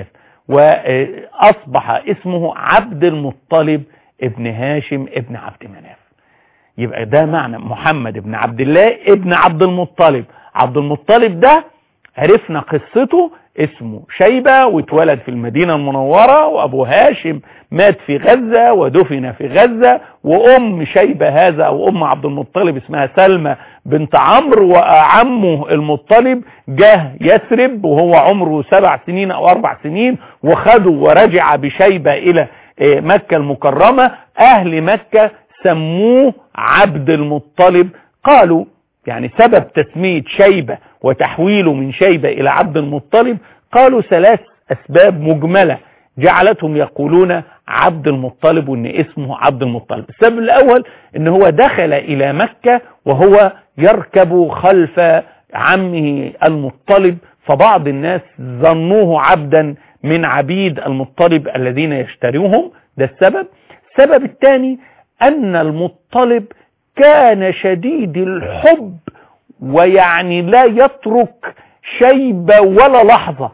وأصبح اسمه عبد المطلب ابن هاشم ابن عبد مناف. يبقى ده معنى محمد ابن عبد الله ابن عبد المطلب. عبد المطلب ده عرفنا قصته، اسمه شيبة واتولد في المدينة المنورة، وأبو هاشم مات في غزة ودفن في غزة، وأم شيبة هذا أو أم عبد المطلب اسمها سلمى بنت عمرو، وعمه المطلب جه يثرب وهو عمره سبع سنين أو أربع سنين، وخده ورجع بشيبة إلى مكة المكرمة. أهل مكة سموه عبد المطلب. قالوا يعني سبب تسمية شيبة وتحويله من شيبة إلى عبد المطلب، قالوا ثلاث أسباب مجملة جعلتهم يقولون عبد المطلب وإن اسمه عبد المطلب. السبب الأول إن هو دخل إلى مكة وهو يركب خلف عمه المطلب، فبعض الناس ظنوه عبدا من عبيد المطلب الذين يشتروهم. ده السبب. السبب الثاني أن المطلب كان شديد الحب، ويعني لا يترك شيبة ولا لحظة،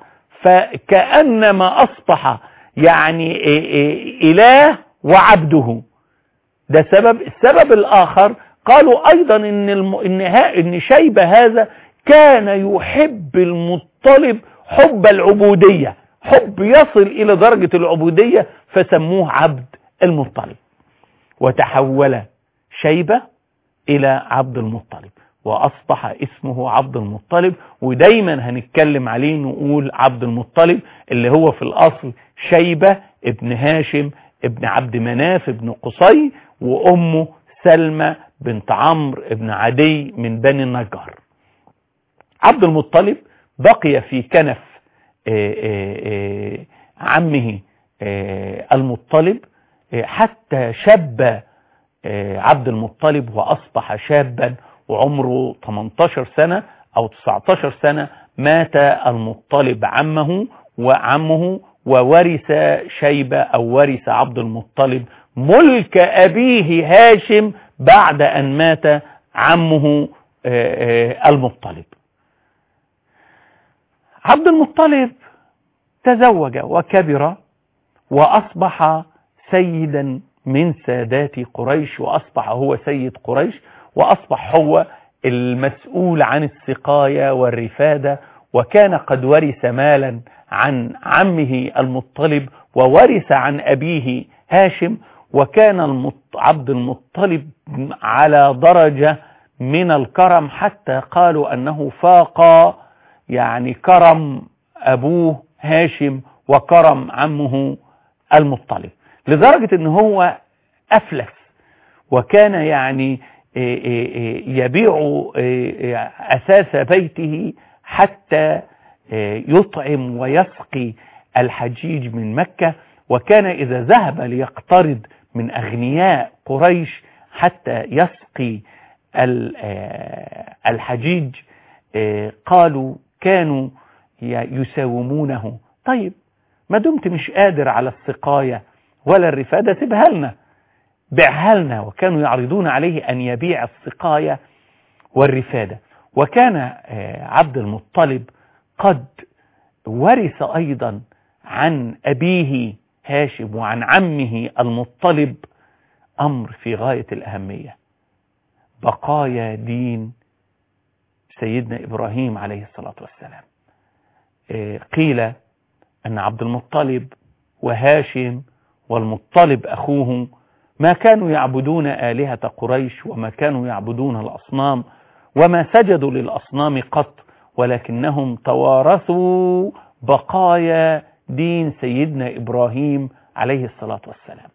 فكأنما أصبح يعني إله وعبده. ده سبب. السبب الآخر قالوا أيضا إن, الم... إن, ها... إن شيبة هذا كان يحب المطلب حب العبودية، حب يصل إلى درجة العبودية، فسموه عبد المطلب. وتحول شيبة إلى عبد المطلب، وأصبح اسمه عبد المطلب. ودايما هنتكلم عليه نقول عبد المطلب اللي هو في الأصل شيبة ابن هاشم ابن عبد مناف ابن قصي، وأمه سلمى بنت عمرو ابن عدي من بني النجار. عبد المطلب بقي في كنف آآ آآ عمه المطلب حتى شاب عبد المطلب وأصبح شابا وعمره ثمانية عشر سنة أو تسعة عشر سنة. مات المطلب عمه وعمه وورث شيبة أو ورث عبد المطلب ملك أبيه هاشم بعد أن مات عمه المطلب. عبد المطلب تزوج وكبر وأصبح سيدا من سادات قريش، وأصبح هو سيد قريش، وأصبح هو المسؤول عن السقاية والرفادة، وكان قد ورث مالا عن عمه المطلب وورث عن أبيه هاشم. وكان عبد المطلب على درجة من الكرم حتى قالوا أنه فاق يعني كرم أبوه هاشم وكرم عمه المطلب، لدرجة أنه هو أفلس، وكان يعني يبيع أساس بيته حتى يطعم ويسقي الحجيج من مكة. وكان إذا ذهب ليقترض من أغنياء قريش حتى يسقي الحجيج قالوا كانوا يساومونه، طيب ما دمت مش قادر على السقاية ولا الرفادة سيبها لنا، بيعها لنا. وكانوا يعرضون عليه أن يبيع السقاية والرفادة. وكان عبد المطلب قد ورث أيضا عن أبيه هاشم وعن عمه المطلب أمر في غاية الأهمية، بقايا دين سيدنا إبراهيم عليه الصلاة والسلام. قيل أن عبد المطلب وهاشم والمطلب أخوه ما كانوا يعبدون آلهة قريش وما كانوا يعبدون الأصنام وما سجدوا للأصنام قط، ولكنهم توارثوا بقايا دين سيدنا إبراهيم عليه الصلاة والسلام.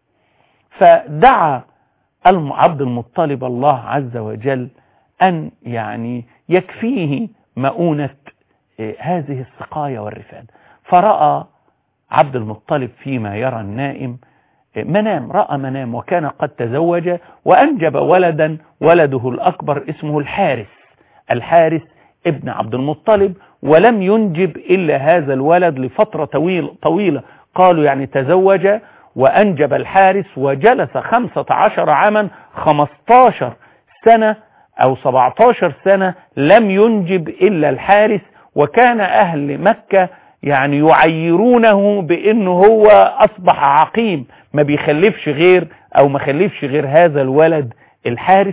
فدعا عبد المطلب الله عز وجل أن يعني يكفيه مؤونة هذه السقاية والرفاد. فرأى عبد المطلب فيما يرى النائم منام، رأى منام، وكان قد تزوج وأنجب ولدا، ولده الأكبر اسمه الحارث الحارث ابن عبد المطلب، ولم ينجب إلا هذا الولد لفترة طويلة, طويلة قالوا يعني تزوج وأنجب الحارث وجلس خمسة عشر عاما، خمسة عشر سنة أو سبعة عشر سنة لم ينجب إلا الحارث. وكان أهل مكة يعني يعيرونه بأنه هو أصبح عقيم، ما بيخلفش غير أو ما خلفش غير هذا الولد الحارث.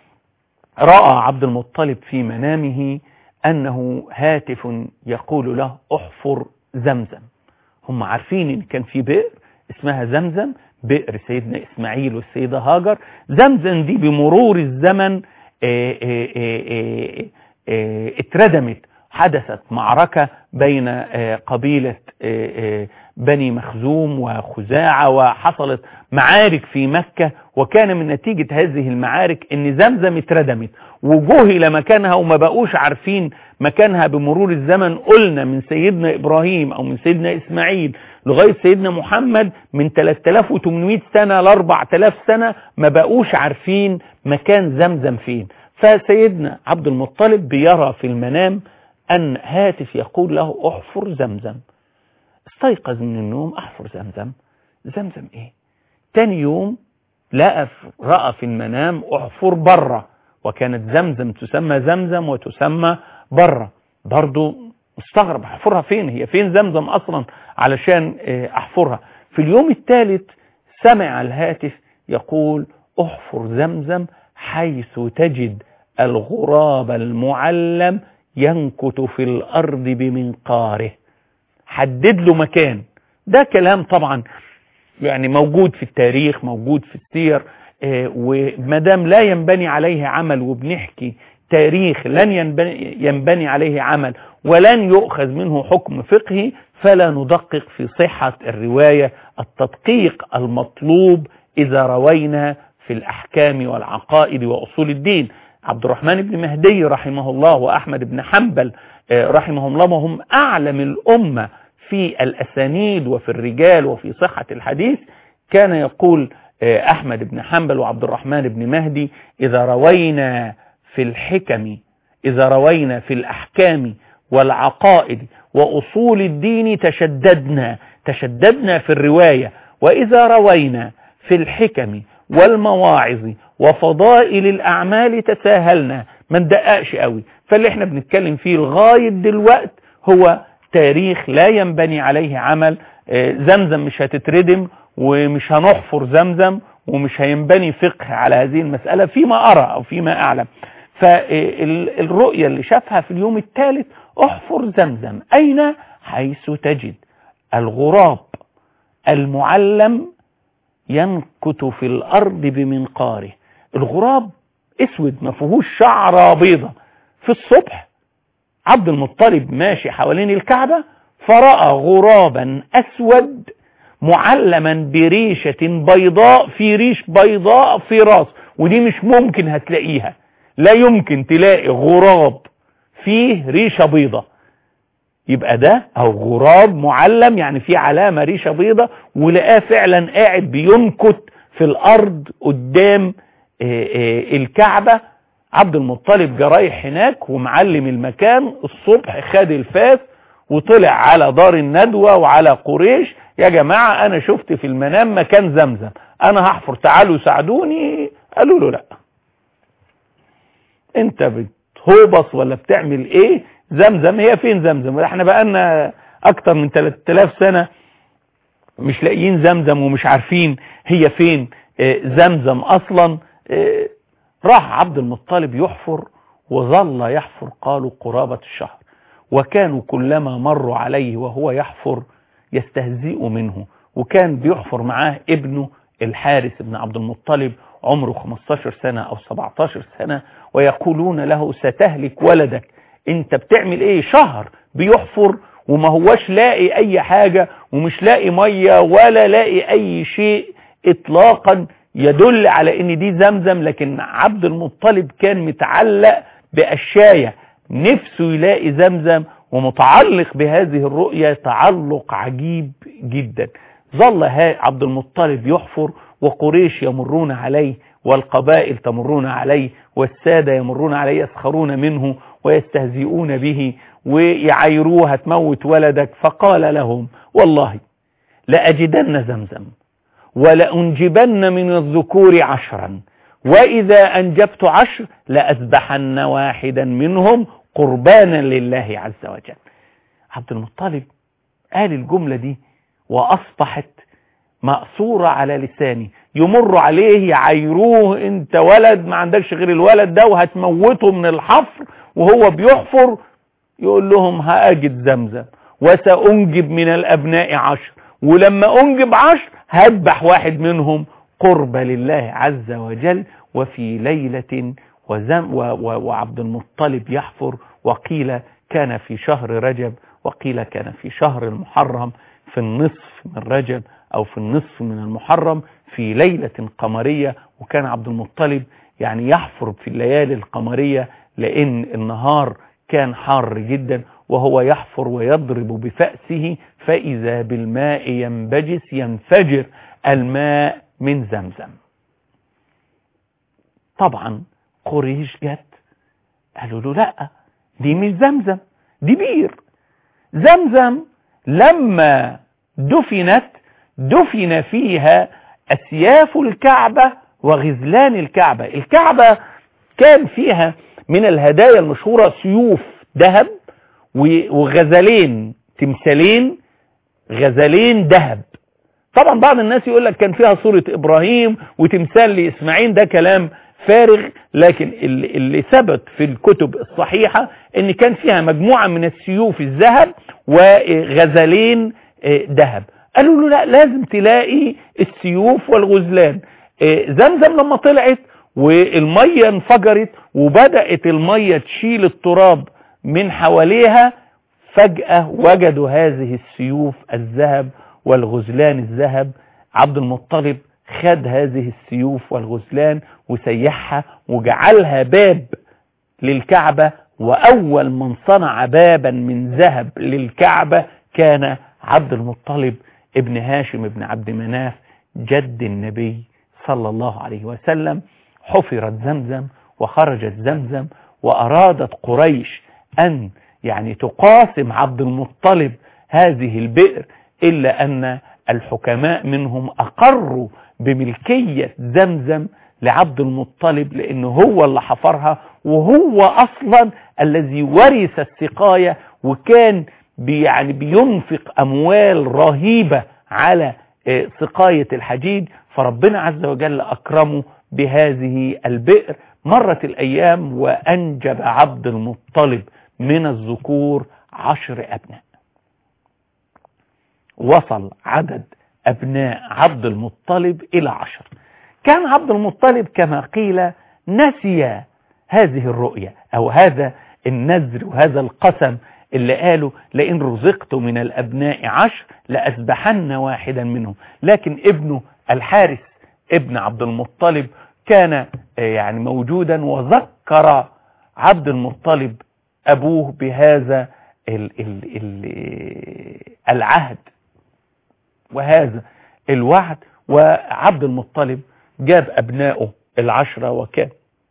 رأى عبد المطلب في منامه أنه هاتف يقول له احفر زمزم. هم عارفين إن كان في بئر اسمها زمزم، بئر سيدنا إسماعيل والسيدة هاجر. زمزم دي بمرور الزمن اه اه اه اه اتردمت، حدثت معركة بين قبيلة بني مخزوم وخزاعة، وحصلت معارك في مكة، وكان من نتيجة هذه المعارك ان زمزم اتردمت وجهل مكانها وما بقوش عارفين مكانها بمرور الزمن. قلنا من سيدنا إبراهيم أو من سيدنا إسماعيل لغاية سيدنا محمد من ثلاثة آلاف وثمانمائة سنة ل أربعة آلاف سنة ما بقوش عارفين مكان زمزم فين. فسيدنا عبد المطلب بيرى في المنام أن هاتف يقول له احفر زمزم. استيقظ من النوم، احفر زمزم، زمزم ايه؟ تاني يوم لقى رأى في المنام احفر برة، وكانت زمزم تسمى زمزم وتسمى برة. برضو مستغرب، احفرها فين؟ هي فين زمزم اصلا علشان احفرها؟ في اليوم الثالث سمع الهاتف يقول احفر زمزم حيث تجد الغراب المعلم ينكت في الأرض بمنقاره. حدد له مكان. ده كلام طبعا يعني موجود في التاريخ، موجود في السير، ومدام لا ينبني عليه عمل وبنحكي تاريخ لن ينبني, ينبني عليه عمل ولن يؤخذ منه حكم فقهي، فلا ندقق في صحة الرواية التدقيق المطلوب إذا روينا في الأحكام والعقائد وأصول الدين. عبد الرحمن بن مهدي رحمه الله وأحمد بن حنبل رحمه الله وهم أعلم الأمة في الأسانيد وفي الرجال وفي صحة الحديث، كان يقول أحمد بن حنبل وعبد الرحمن بن مهدي: إذا روينا في الحكم إذا روينا في الأحكام والعقائد وأصول الدين تشددنا تشددنا في الرواية، وإذا روينا في الحكم والمواعظ وفضائل الأعمال تساهلنا. ما ندققش قوي. فاللي احنا بنتكلم فيه لغاية دلوقت هو تاريخ لا ينبني عليه عمل. زمزم مش هتتردم ومش هنحفر زمزم ومش هينبني فقه على هذه المسألة فيما أرى أو فيما أعلم. فالرؤية اللي شافها في اليوم الثالث: احفر زمزم. أين؟ حيث تجد الغراب المعلم ينكت في الأرض بمنقاره. الغراب اسود ما فيهوش شعرة بيضة. في الصبح عبد المطلب ماشي حوالين الكعبة فرأى غرابا أسود معلما بريشة بيضاء في ريش بيضاء في راس، ودي مش ممكن هتلاقيها، لا يمكن تلاقي غراب فيه ريشة بيضة. يبقى ده او غراب معلم يعني فيه علامة ريشة بيضة، ولقاه فعلا قاعد بينكت في الارض قدام الكعبة. عبد المطلب جا رايح هناك ومعلم المكان. الصبح خد الفاس وطلع على دار الندوة وعلى قريش: يا جماعة انا شفت في المنام مكان زمزم، انا هحفر، تعالوا ساعدوني. قالوا له: لا، انت بتهوبص ولا بتعمل ايه؟ زمزم هي فين زمزم؟ احنا بقالنا اكتر من ثلاثة آلاف سنة مش لاقيين زمزم ومش عارفين هي فين زمزم اصلا. راح عبد المطلب يحفر وظل يحفر قالوا قرابة الشهر، وكانوا كلما مروا عليه وهو يحفر يستهزئوا منه. وكان بيحفر معاه ابنه الحارث بن عبد المطلب عمره خمستاشر سنة او سبعتاشر سنة، ويقولون له: ستهلك ولدك، انت بتعمل ايه؟ شهر بيحفر وما هوش لاقي اي حاجة ومش لاقي مية ولا لاقي اي شيء اطلاقا يدل على ان دي زمزم. لكن عبد المطلب كان متعلق بأشياء، نفسه يلاقي زمزم ومتعلق بهذه الرؤية تعلق عجيب جدا. ظل عبد المطلب يحفر وقريش يمرون عليه والقبائل تمرون عليه والسادة يمرون عليه يسخرون منه ويستهزئون به ويعايروه: هتموت ولدك. فقال لهم: والله لأجدن زمزم ولأنجبن من الذكور عشرا، وإذا أنجبت عشر لأذبحن واحدا منهم قربانا لله عز وجل. عبد المطلب قال الجملة دي وأصبحت مأثورة على لساني. يمر عليه يعايروه: انت ولد ما عندكش غير الولد ده وهتموته من الحفر، وهو بيحفر يقول لهم: هأجد زمزم وسأنجب من الأبناء عشر، ولما أنجب عشر هذبح واحد منهم قرب لله عز وجل. وفي ليلة وزم و و وعبد المطلب يحفر، وقيل كان في شهر رجب وقيل كان في شهر المحرم، في النصف من رجب أو في النصف من المحرم، في ليلة قمرية. وكان عبد المطلب يعني يحفر في الليالي القمرية لأن النهار كان حار جدا، وهو يحفر ويضرب بفأسه فإذا بالماء ينبجس ينفجر الماء من زمزم. طبعا قريش جت قالوا له: لا، دي مش زمزم، دي بير. زمزم لما دفنت دفن فيها أسياف الكعبة وغزلان الكعبة. الكعبة كان فيها من الهدايا المشهورة سيوف ذهب وغزلين تمثالين غزلين ذهب. طبعا بعض الناس يقول لك كان فيها صورة إبراهيم وتمثال لإسماعيل، ده كلام فارغ. لكن اللي ثبت في الكتب الصحيحة ان كان فيها مجموعة من السيوف الذهب وغزلين ذهب. قالوا له: لا، لازم تلاقي السيوف والغزلان. زمزم لما طلعت والمية انفجرت وبدأت المية تشيل التراب من حواليها، فجأة وجدوا هذه السيوف الذهب والغزلان الذهب. عبد المطلب خد هذه السيوف والغزلان وسيحها وجعلها باب للكعبة، وأول من صنع بابا من ذهب للكعبة كان عبد المطلب ابن هاشم ابن عبد مناف جد النبي صلى الله عليه وسلم. حفرت زمزم وخرجت زمزم، وأرادت قريش أن يعني تقاسم عبد المطلب هذه البئر، إلا أن الحكماء منهم أقروا بملكية زمزم لعبد المطلب، لأنه هو اللي حفرها وهو أصلا الذي ورث السقاية، وكان بي يعني بينفق أموال رهيبة على سقاية الحجيج. فربنا عز وجل أكرمه بهذه البئر. مرت الأيام وأنجب عبد المطلب من الذكور عشر أبناء. وصل عدد أبناء عبد المطلب إلى عشر. كان عبد المطلب كما قيل نسي هذه الرؤية أو هذا النذر وهذا القسم اللي قالوا لئن رزقت من الأبناء عشر لأذبحن واحدا منهم. لكن ابنه الحارث ابن عبد المطلب كان يعني موجودا، وذكر عبد المطلب أبوه بهذا ال ال ال العهد وهذا الوعد. وعبد المطلب جاب أبنائه العشرة، وكان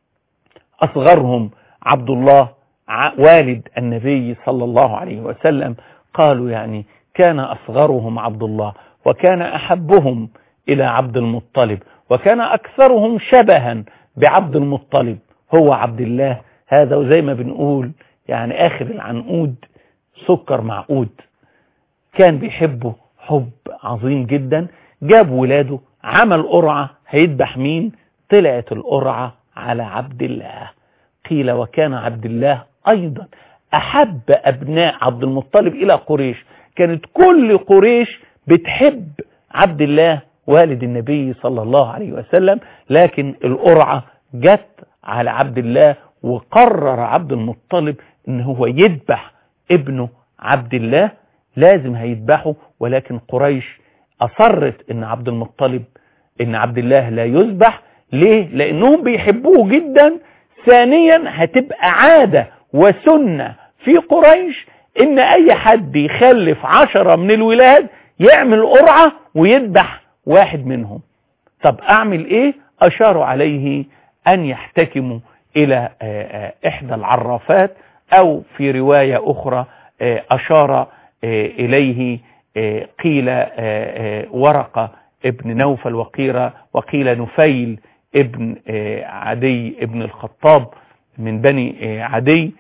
أصغرهم عبد الله والد النبي صلى الله عليه وسلم. قالوا يعني كان أصغرهم عبد الله، وكان أحبهم إلى عبد المطلب، وكان أكثرهم شبها بعبد المطلب هو عبد الله هذا. وزي ما بنقول يعني آخر العنقود سكر معقود، كان بيحبه حب عظيم جدا. جاب ولاده، عمل قرعة هيذبح مين؟ طلعت القرعة على عبد الله. قيل وكان عبد الله أيضا أحب أبناء عبد المطلب إلى قريش، كانت كل قريش بتحب عبد الله والد النبي صلى الله عليه وسلم. لكن القرعة جت على عبد الله، وقرر عبد المطلب إن هو يذبح ابنه عبد الله، لازم هيذبحه. ولكن قريش أصرت إن عبد المطلب إن عبد الله لا يذبح. ليه؟ لأنهم بيحبوه جدا. ثانيا هتبقى عادة وسنة في قريش إن أي حد يخلف عشرة من الولاد يعمل قرعة ويذبح واحد منهم. طب أعمل إيه؟ أشاروا عليه أن يحتكموا إلى إحدى العرافات، أو في رواية أخرى أشار إليه قيل ورقة ابن نوفل وقيل وقيل نفيل ابن عدي ابن الخطاب من بني عدي.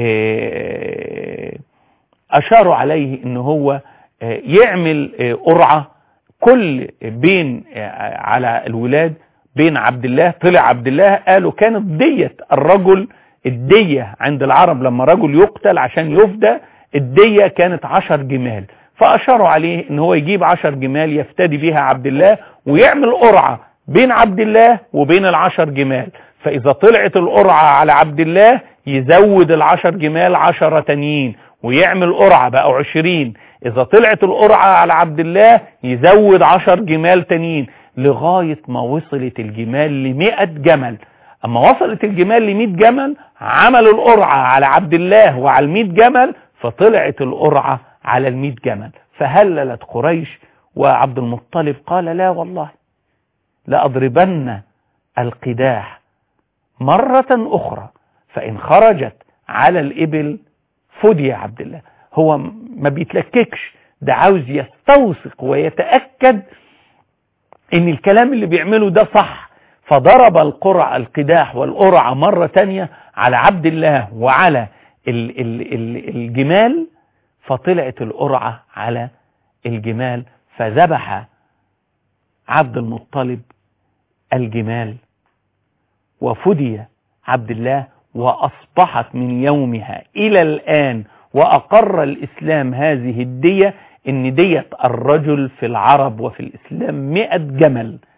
أشاروا عليه إن هو يعمل قرعة كل بين على الولاد بين عبد الله. طلع عبد الله، قالوا كانت دية الرجل، الدية عند العرب لما رجل يقتل عشان يفدى الدية كانت عشر جمال. فأشاروا عليه ان هو يجيب عشر جمال يفتدي بها عبد الله، ويعمل قرعة بين عبد الله وبين العشر جمال. فإذا طلعت القرعة على عبد الله يزود العشر جمال عشرة تانيين، ويعمل قرعة بقوا عشرين. إذا طلعت القرعة على عبد الله يزود عشر جمال تانيين، لغاية ما وصلت الجمال لمئة جمل. أما وصلت الجمال لمئة جمل عملوا القرعة على عبد الله وعلى المئة جمل، فطلعت القرعة على المئة جمل. فهللت قريش، وعبد المطلب قال لا والله لأضربن القداح مرة أخرى، فإن خرجت على الإبل فدي عبد الله. هو ما بيتلككش، ده عاوز يستوثق ويتأكد إن الكلام اللي بيعمله ده صح. فضرب القرع القداح والقرعة مرة تانية على عبد الله وعلى ال ال ال الجمال، فطلعت القرعة على الجمال، فذبح عبد المطلب الجمال وفدي عبد الله. وأصبحت من يومها إلى الآن، وأقر الإسلام هذه الدية، إن دية الرجل في العرب وفي الإسلام مئة جمل.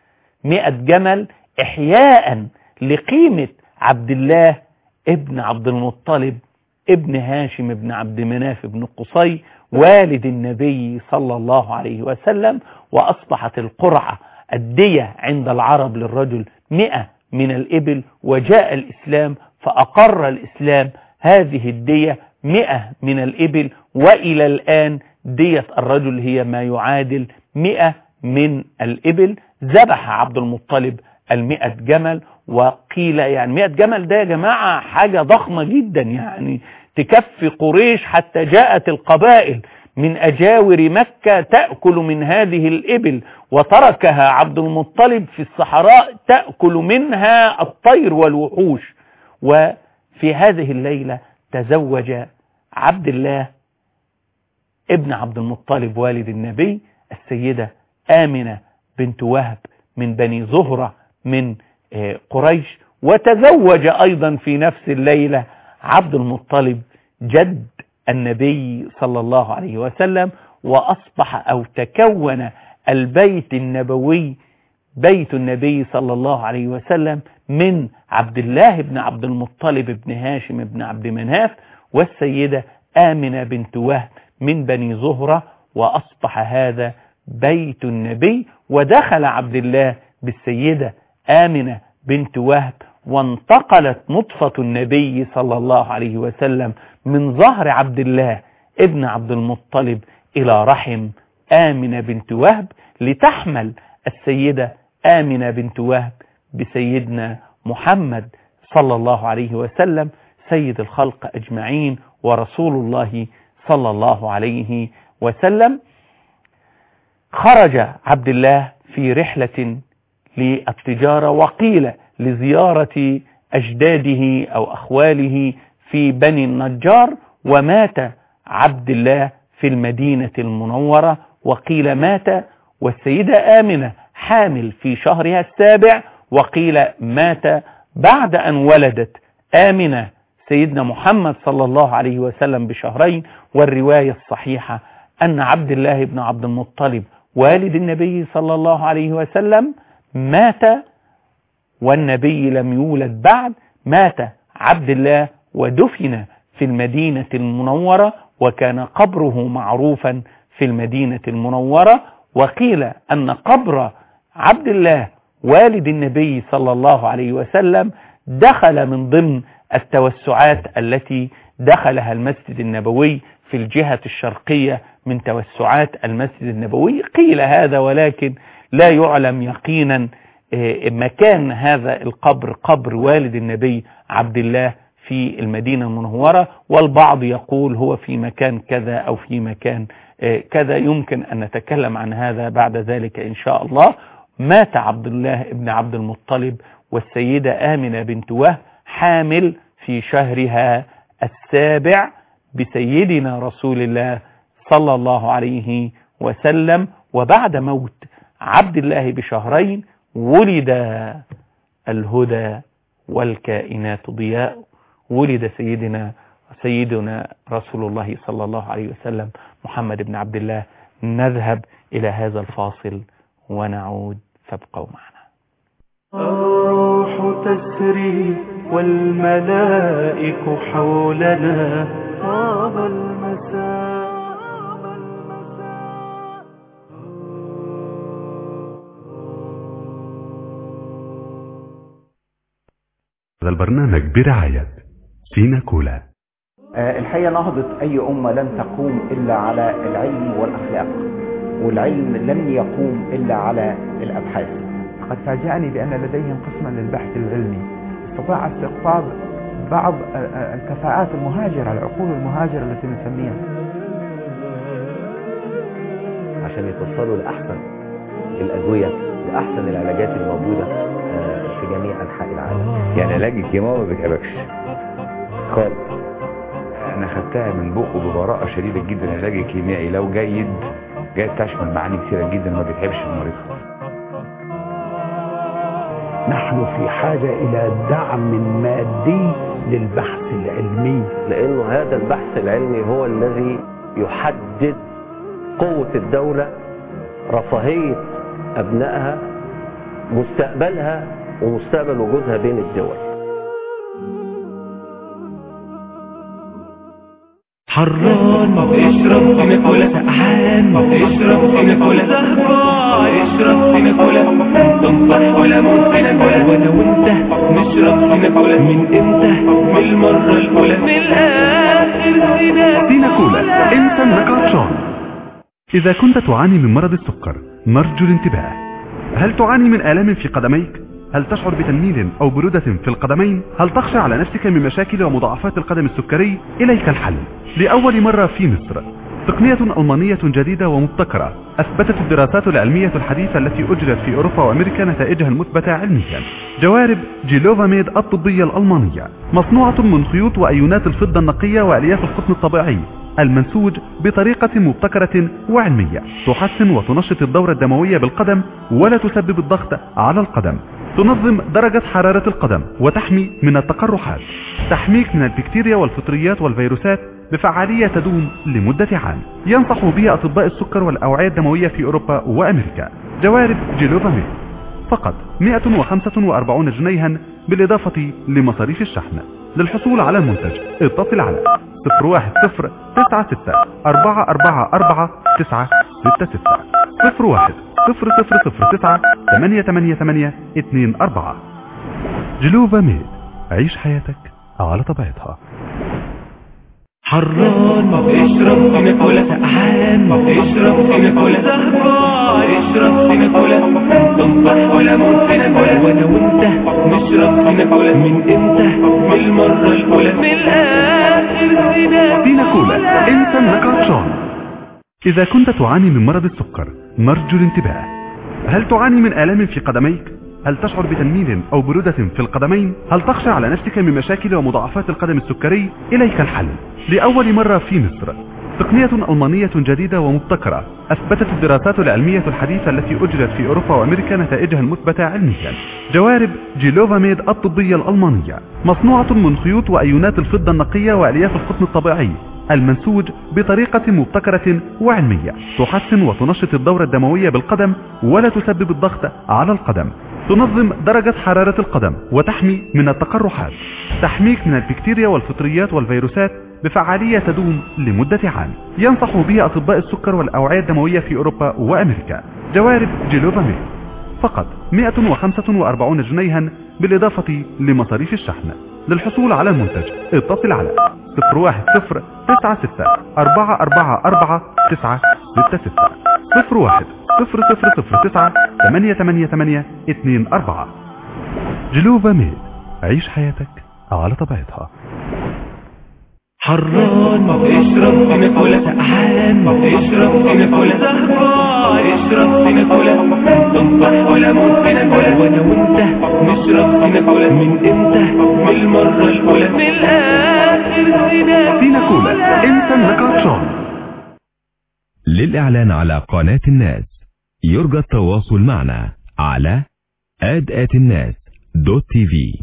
مئة جمل إحياء لقيمة عبد الله ابن عبد المطلب ابن هاشم ابن عبد مناف ابن قصي والد النبي صلى الله عليه وسلم. وأصبحت القرعة الدية عند العرب للرجل مئة من الإبل، وجاء الإسلام فأقر الإسلام هذه الدية مئة من الإبل، وإلى الآن دية الرجل هي ما يعادل مئة من الإبل. ذبح عبد المطلب المئة جمل، وقيل يعني مئة جمل ده يا جماعة حاجة ضخمة جدا، يعني تكفي قريش حتى جاءت القبائل من أجاور مكة تأكل من هذه الإبل، وتركها عبد المطلب في الصحراء تأكل منها الطير والوحوش. وفي هذه الليلة تزوج عبد الله ابن عبد المطلب والد النبي السيدة آمنة بنت وهب من بني زهرة من قريش، وتزوج أيضا في نفس الليلة عبد المطلب جد النبي صلى الله عليه وسلم. وأصبح أو تكون البيت النبوي بيت النبي صلى الله عليه وسلم من عبد الله بن عبد المطلب بن هاشم بن عبد مناف والسيدة آمنة بنت وهب من بني زهرة، وأصبح هذا بيت النبي. ودخل عبد الله بالسيدة آمنة بنت وهب، وانتقلت نطفة النبي صلى الله عليه وسلم من ظهر عبد الله ابن عبد المطلب إلى رحم آمنة بنت وهب، لتحمل السيدة آمنة بنت وهب بسيدنا محمد صلى الله عليه وسلم سيد الخلق أجمعين ورسول الله صلى الله عليه وسلم. خرج عبد الله في رحلة للتجارة، وقيل لزيارة أجداده أو أخواله في بني النجار، ومات عبد الله في المدينة المنورة، وقيل مات والسيدة آمنة حامل في شهرها السابع، وقيل مات بعد أن ولدت آمنة سيدنا محمد صلى الله عليه وسلم بشهرين. والرواية الصحيحة أن عبد الله بن عبد المطلب والد النبي صلى الله عليه وسلم مات والنبي لم يولد بعد. مات عبد الله ودفن في المدينة المنورة، وكان قبره معروفا في المدينة المنورة. وقيل أن قبر عبد الله والد النبي صلى الله عليه وسلم دخل من ضمن التوسعات التي دخلها المسجد النبوي في الجهة الشرقية من توسعات المسجد النبوي. قيل هذا ولكن لا يعلم يقينا مكان هذا القبر، قبر والد النبي عبد الله في المدينة المنورة، والبعض يقول هو في مكان كذا أو في مكان كذا، يمكن أن نتكلم عن هذا بعد ذلك إن شاء الله. مات عبد الله ابن عبد المطلب والسيدة آمنة بنت وهب حامل في شهرها السابع بسيدنا رسول الله صلى الله عليه وسلم. وبعد موت عبد الله بشهرين ولد الهدى والكائنات ضياء، ولد سيدنا سيدنا رسول الله صلى الله عليه وسلم محمد بن عبد الله. نذهب إلى هذا الفاصل ونعود، فابقوا معنا. الروح تسري والملائك حولنا، طاب المساء. هذا البرنامج برعاية سينا كولا. الحقيقة نهضة أي أمة لن تقوم إلا على العلم والأخلاق، والعلم لن يقوم إلا على الأبحاث. قد فاجأني بأن لديهم قسما للبحث العلمي استطاع استقطاب بعض الكفاءات المهاجرة، العقول المهاجرة التي نسميها، عشان يتوصلوا لأحسن الأدوية وأحسن العلاجات الموجودة في جميع أنحاء العالم. يعني علاج الكيماوي ما بيتعبكش خالص. انا خدتها من بقه ببراءه شديده جدا. العلاج الكيميائي لو جيد جاي تشمل معاني كثيره جدا ما بيتعبش المريض. نحن في حاجه الى دعم مادي للبحث العلمي، لانه هذا البحث العلمي هو الذي مستقبلها ومستقبل وجودها بين الدول. حران اشرب سيناكولا سقعان اشرب سيناكولا زهران اشرب سيناكولا تنصح ولا موت سيناكولا وانا وانت نشرب سيناكولا من امتى من المرة الاولى من الاخر سيناكولا انت انك عطشان. اذا كنت تعاني من مرض السكر نرجو الانتباه. هل تعاني من آلام في قدميك؟ هل تشعر بتنميل أو برودة في القدمين؟ هل تخشى على نفسك من مشاكل ومضاعفات القدم السكري؟ إليك الحل. لأول مرة في مصر تقنية ألمانية جديدة ومبتكرة أثبتت الدراسات العلمية الحديثة التي أجرت في أوروبا وأمريكا نتائجها المثبتة علميا. جوارب جيلوفاميد الطبية الألمانية مصنوعة من خيوط وأيونات الفضة النقية وألياف القطن الطبيعي المنسوج بطريقة مبتكرة وعلمية، تحسن وتنشط الدورة الدموية بالقدم ولا تسبب الضغط على القدم، تنظم درجة حرارة القدم وتحمي من التقرحات، تحميك من البكتيريا والفطريات والفيروسات بفعالية تدوم لمدة عام. ينصح به أطباء السكر والأوعية الدموية في أوروبا وأمريكا. جوارب جيلوفاميد فقط مئة وخمسة وأربعين جنيها بالإضافة لمصاريف الشحن. للحصول على المنتج اتصل على صفر واحد صفر تسعة ستة أربعة أربعة أربعة تسعة ستة ستة صفر واحد صفر صفر صفر تسعة ثمانية ثمانية ثمانية اثنين أربعة. جلوفاميد، عيش حياتك على طبيعتها. حران اشرب سيناكولا سقعان اشرب سيناكولا زهران اشرب سيناكولا تنصح ولا موت سيناكولا وانا وانت نشرب سيناكولا من امتى من المرة الاولى من الاخر سيناكولا انت انك عطشان. اذا كنت تعاني من مرض السكر نرجو الانتباه. هل تعاني من آلام في قدميك؟ هل تشعر بتنميل أو برودة في القدمين؟ هل تخشى على نفسك من مشاكل ومضاعفات القدم السكري؟ إليك الحل. لأول مرة في مصر تقنية ألمانية جديدة ومبتكرة أثبتت الدراسات العلمية الحديثة التي أجرت في أوروبا وأمريكا نتائجها المثبتة علميا. جوارب جيلوفاميد الطبية الألمانية مصنوعة من خيوط وأيونات الفضة النقية وألياف القطن الطبيعي المنسوج بطريقة مبتكرة وعلمية، تحسن وتنشط الدورة الدموية بالقدم ولا تسبب الضغط على القدم، تنظم درجة حرارة القدم وتحمي من التقرحات، تحميك من البكتيريا والفطريات والفيروسات بفعالية تدوم لمدة عام. ينصح به أطباء السكر والأوعية الدموية في أوروبا وأمريكا. جوارب جيلوفاميد فقط مئة وخمسة وأربعين جنيها بالإضافة لمصاريف الشحن. للحصول على المنتج اتصل على صفر واحد صفر تسعة ستة أربعة أربعة أربعة تسعة ستة ستة صفر واحد صفر صفر صفر تسعة ثمانية ثمانية ثمانية اثنين أربعة. جلوفاميد، عيش حياتك على طبيعتها. حران اشرب سيناكولا سقعان اشرب سيناكولا زهران اشرب سيناكولا تنصح ولا موت سيناكولا وانا وانت نشرب سيناكولا من امتى من المرة الاولى من الاخر سيناكولا انت انك عطشان. للإعلان على قناة الناس يرجى التواصل معنا على آد آت الناس دوت تي في.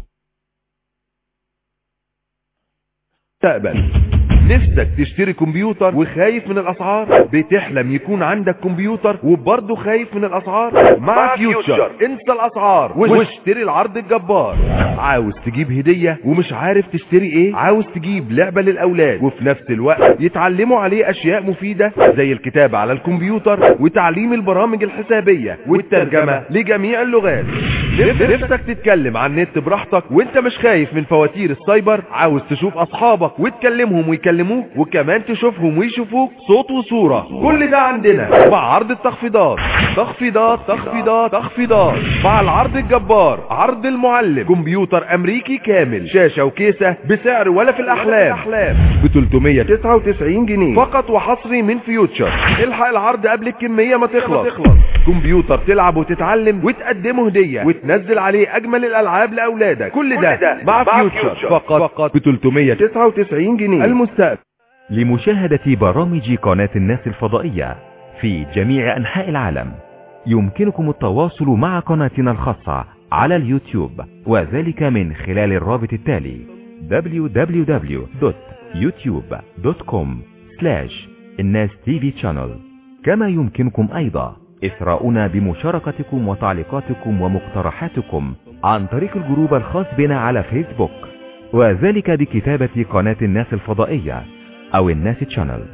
مستقبل. نفسك تشتري كمبيوتر وخايف من الاسعار؟ بتحلم يكون عندك كمبيوتر وبرضه خايف من الاسعار؟ مع فيوتشر انسى الاسعار واشتري العرض الجبار. عاوز تجيب هدية ومش عارف تشتري ايه؟ عاوز تجيب لعبة للاولاد وفي نفس الوقت يتعلموا عليه اشياء مفيدة زي الكتابة على الكمبيوتر وتعليم البرامج الحسابية والترجمة لجميع اللغات؟ نفسك تتكلم عن النت براحتك وانت مش خايف من فواتير السايبر؟ عاوز تشوف اصحابك وتكلمهم ويكلموك وكمان تشوفهم ويشوفوك صوت وصورة؟ كل ده عندنا مع عرض التخفيضات. تخفيضات تخفيضات تخفيضات مع العرض الجبار. عرض المعلم، كمبيوتر امريكي كامل شاشة وكيسة بسعر ولا في الاحلام ب ثلاثمئة وتسعة وتسعين جنيه فقط وحصري من فيوتشر. الحق العرض قبل الكمية ما تخلص. كمبيوتر تلعب وتتعلم وتقدمه هدية وتنزل عليه اجمل الالعاب لاولادك. كل ده مع فيوتشر فقط ب ثلاثمئة وتسعة وتسعين جنيه. المستقبل. لمشاهدة برامج قناة الناس الفضائية في جميع أنحاء العالم يمكنكم التواصل مع قناتنا الخاصة على اليوتيوب، وذلك من خلال الرابط التالي دبليو دبليو دبليو دوت يوتيوب دوت كوم سلاش الناس تي في channel. كما يمكنكم أيضا إثراؤنا بمشاركتكم وتعليقاتكم ومقترحاتكم عن طريق الجروب الخاص بنا على فيسبوك، وذلك بكتابة قناة الناس الفضائية أو الناس تشانل.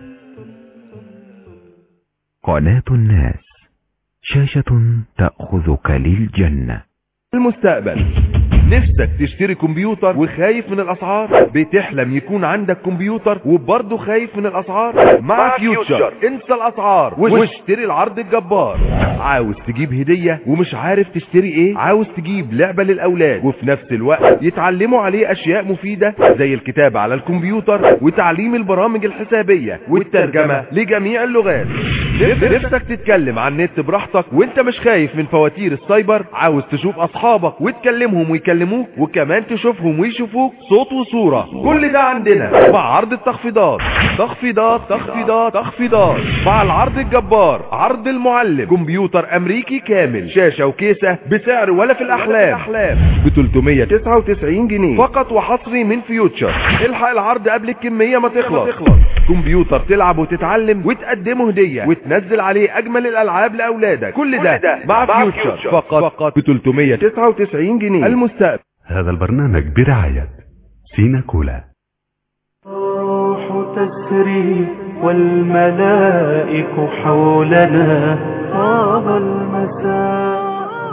قناة الناس، شاشة تأخذك للجنة. المستقبل، نفسك تشتري كمبيوتر وخايف من الاسعار؟ بتحلم يكون عندك كمبيوتر وبرضه خايف من الاسعار؟ مع فيوتشر انسى الاسعار واشتري العرض الجبار. عاوز تجيب هدية ومش عارف تشتري ايه؟ عاوز تجيب لعبة للاولاد وفي نفس الوقت يتعلموا عليه اشياء مفيدة زي الكتابة على الكمبيوتر وتعليم البرامج الحسابية والترجمة لجميع اللغات؟ نفسك تتكلم عن النت براحتك وانت مش خايف من فواتير السايبر؟ عاوز تشوف اصحابك وتكلمهم ويكلموك وكمان تشوفهم ويشوفوك صوت وصورة؟ كل ده عندنا مع عرض التخفيضات. تخفيضات تخفيضات تخفيضات مع العرض الجبار، عرض المعلم، كمبيوتر امريكي كامل، شاشة وكيسة بسعر ولا في الاحلام ب ثلاثمية وتسعة وتسعين جنيه فقط وحصري من فيوتشر. الحق العرض قبل الكمية ما تخلص. كمبيوتر تلعب وتتعلم وتقدمه هدية وتنزل عليه اجمل الالعاب لاولادك. كل ده مع فيوتشر فقط ب ثلاثمية وتسعة وتسعين جنيه. المستقبل. هذا البرنامج برعاية سينا كولا. الروح تسري والملائك حولنا، طاب المساء.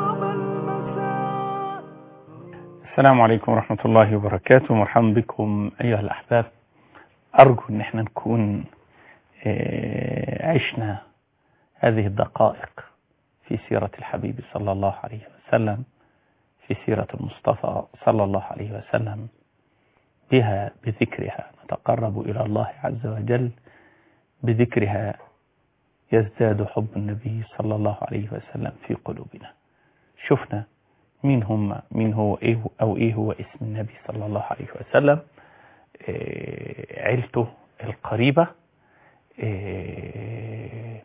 السلام عليكم ورحمة الله وبركاته. مرحبا بكم أيها الأحباب. أرجو أن احنا نكون عشنا هذه الدقائق في سيرة الحبيب صلى الله عليه وسلم، في سيرة المصطفى صلى الله عليه وسلم، بها بذكرها نتقرب إلى الله عز وجل، بذكرها يزداد حب النبي صلى الله عليه وسلم في قلوبنا. شفنا مين هم مين هو إيه أو إيه هو اسم النبي صلى الله عليه وسلم، إيه عيلته القريبة، إيه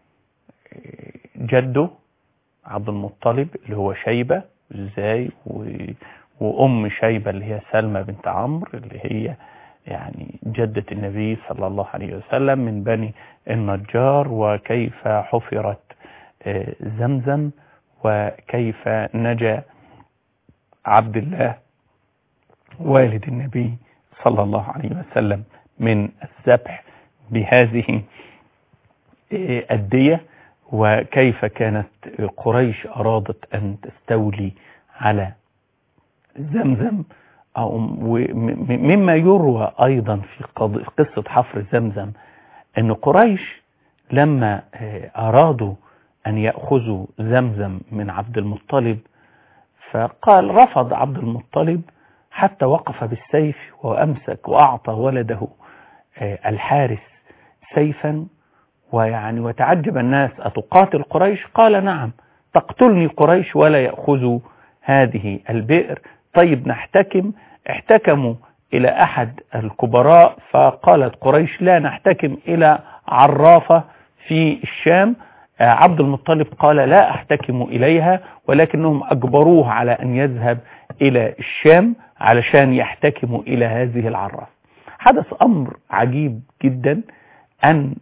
جده عبد المطلب اللي هو شيبة ازاي، وام شيبة اللي هي سلمى بنت عمرو اللي هي يعني جدة النبي صلى الله عليه وسلم من بني النجار، وكيف حفرت زمزم، وكيف نجا عبد الله والد النبي صلى الله عليه وسلم من الذبح بهذه الدية، وكيف كانت قريش أرادت أن تستولي على زمزم. أو مما يروى أيضا في قصة حفر زمزم أن قريش لما أرادوا أن يأخذوا زمزم من عبد المطلب، فقال رفض عبد المطلب حتى وقف بالسيف وأمسك وأعطى ولده الحارس سيفا، ويعني وتعجب الناس أتقاتل قريش؟ قال نعم، تقتلني قريش ولا يأخذوا هذه البئر. طيب نحتكم. احتكموا إلى أحد الكبراء، فقالت قريش لا نحتكم إلى عرافة في الشام. عبد المطلب قال لا أحتكم إليها، ولكنهم أجبروه على أن يذهب إلى الشام علشان يحتكموا إلى هذه العرافة. حدث أمر عجيب جدا، أن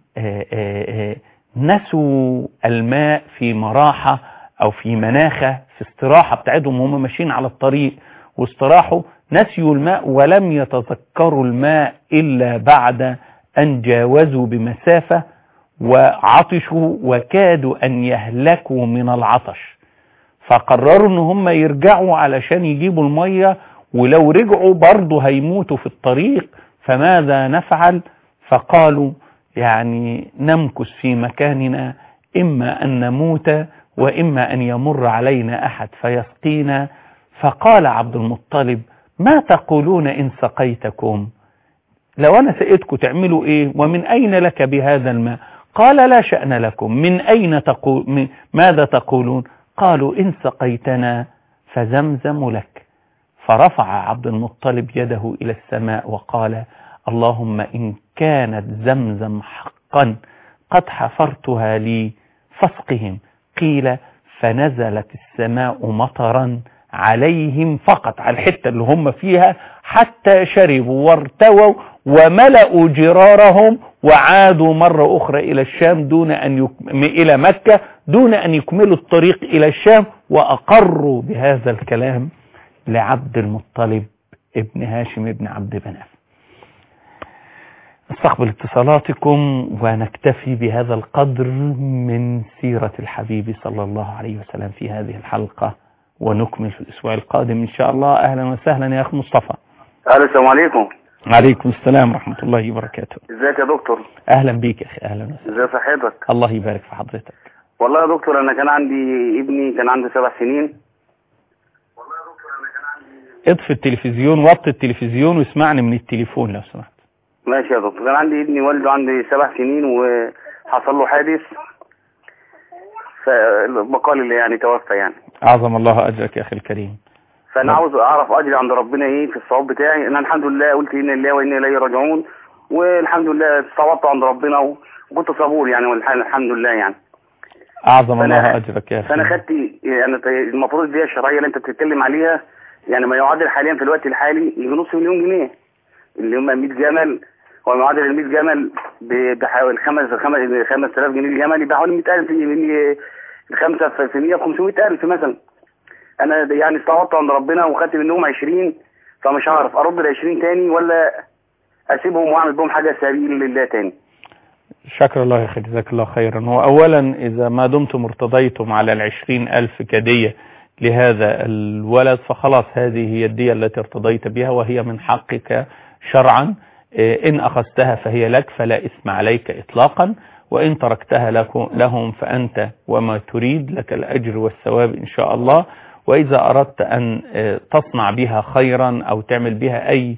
نسوا الماء في مراحة أو في مناخة في استراحة بتاعتهم، هم ماشيين على الطريق واستراحوا، نسيوا الماء ولم يتذكروا الماء إلا بعد أن جاوزوا بمسافة وعطشوا وكادوا أن يهلكوا من العطش، فقرروا أن هم يرجعوا علشان يجيبوا المية، ولو رجعوا برضو هيموتوا في الطريق، فماذا نفعل؟ فقالوا يعني نمكث في مكاننا، إما أن نموت وإما أن يمر علينا أحد فيسقينا. فقال عبد المطلب ما تقولون إن سقيتكم؟ لو أنا سقيتكم تعملوا إيه؟ ومن أين لك بهذا الماء؟ قال لا شأن لكم. من أين تقول من ماذا تقولون؟ قالوا إن سقيتنا فزمزم لك. فرفع عبد المطلب يده إلى السماء وقال اللهم إن كانت زمزم حقا قد حفرتها لي فاسقهم. قيل فنزلت السماء مطرا عليهم فقط، على الحتة اللي هم فيها، حتى شربوا وارتووا وملأوا جرارهم وعادوا مرة أخرى إلى الشام دون أن يكم... إلى مكة دون أن يكملوا الطريق إلى الشام، وأقروا بهذا الكلام لعبد المطلب ابن هاشم ابن عبد مناف. نستقبل اتصالاتكم ونكتفي بهذا القدر من سيرة الحبيب صلى الله عليه وسلم في هذه الحلقة، ونكمل في الأسبوع القادم إن شاء الله. أهلا وسهلا يا أخ مصطفى. السلام عليكم. عليكم السلام ورحمة الله وبركاته. ازيك يا دكتور؟ أهلا بيك يا أخي. أهلا وسهلا. ازي صحتك؟ الله يبارك في حضرتك. والله يا دكتور أنا كان عندي ابني كان عنده سبع سنين. اطفي التلفزيون، وطي التلفزيون واسمعني من التليفون لو سمحت. ماشي يا دكتور. كان عندي ابني والده عنده سبع سنين وحصل له حادث، فبقال اللي يعني توفى يعني. أعظم الله أجرك يا أخي الكريم. فأنا عاوز أعرف أجري عند ربنا إيه في الصواب بتاعي. أنا الحمد لله قلت إن الله وإنا إليه راجعون، والحمد لله صوابت عند ربنا وكنت صبور يعني، والحمد لله يعني. أعظم الله أجرك يا أخي. فأنا خدت يعني المفروض الدية الشرعية اللي أنت بتتكلم عليها يعني ما يعادل حاليا في الوقت الحالي نص مليون جنيه، اللي هم مية جمل، وما يعادل ال مية جمل بحوالي خمس خمس آلاف جنيه الجمل، يبقى حوالي مية ألف، الخمسة في مية خمسمية ألف مثلا. أنا يعني استعوضت عند ربنا وخدت منهم عشرين، فمش هعرف أرد ال عشرين تاني ولا أسيبهم وأعمل بهم حاجة سبيل لله تاني. شكر الله يا أخي، جزاك الله خيرا. وأولا إذا ما دمتم ارتضيتم على العشرين ألف كدية لهذا الولد فخلاص هذه هي الدية التي ارتضيت بها وهي من حقك شرعا. إن أخذتها فهي لك فلا إثم عليك إطلاقا، وإن تركتها لهم فأنت وما تريد لك الأجر والثواب إن شاء الله. وإذا أردت أن تصنع بها خيرا أو تعمل بها أي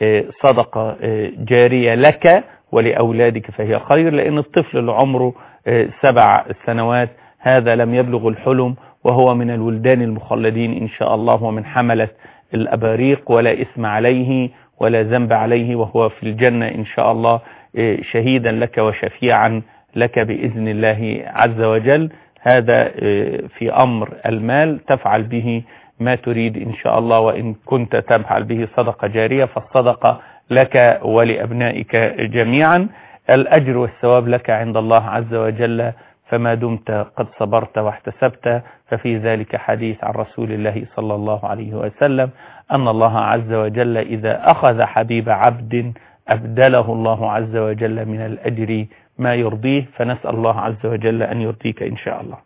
صدقة جارية لك ولأولادك فهي خير، لأن الطفل اللي عمره سبع سنوات هذا لم يبلغ الحلم، وهو من الولدان المخلدين إن شاء الله ومن حملة الأباريق، ولا إثم عليه ولا ذنب عليه، وهو في الجنة إن شاء الله شهيدا لك وشفيعا لك بإذن الله عز وجل. هذا في أمر المال تفعل به ما تريد إن شاء الله، وإن كنت تفعل به صدقة جارية فالصدقة لك ولأبنائك جميعا. الأجر والثواب لك عند الله عز وجل، فما دمت قد صبرت واحتسبت، ففي ذلك حديث عن رسول الله صلى الله عليه وسلم أن الله عز وجل إذا أخذ حبيب عبد أبدله الله عز وجل من الأجر ما يرضيه، فنسأل الله عز وجل أن يرضيك إن شاء الله.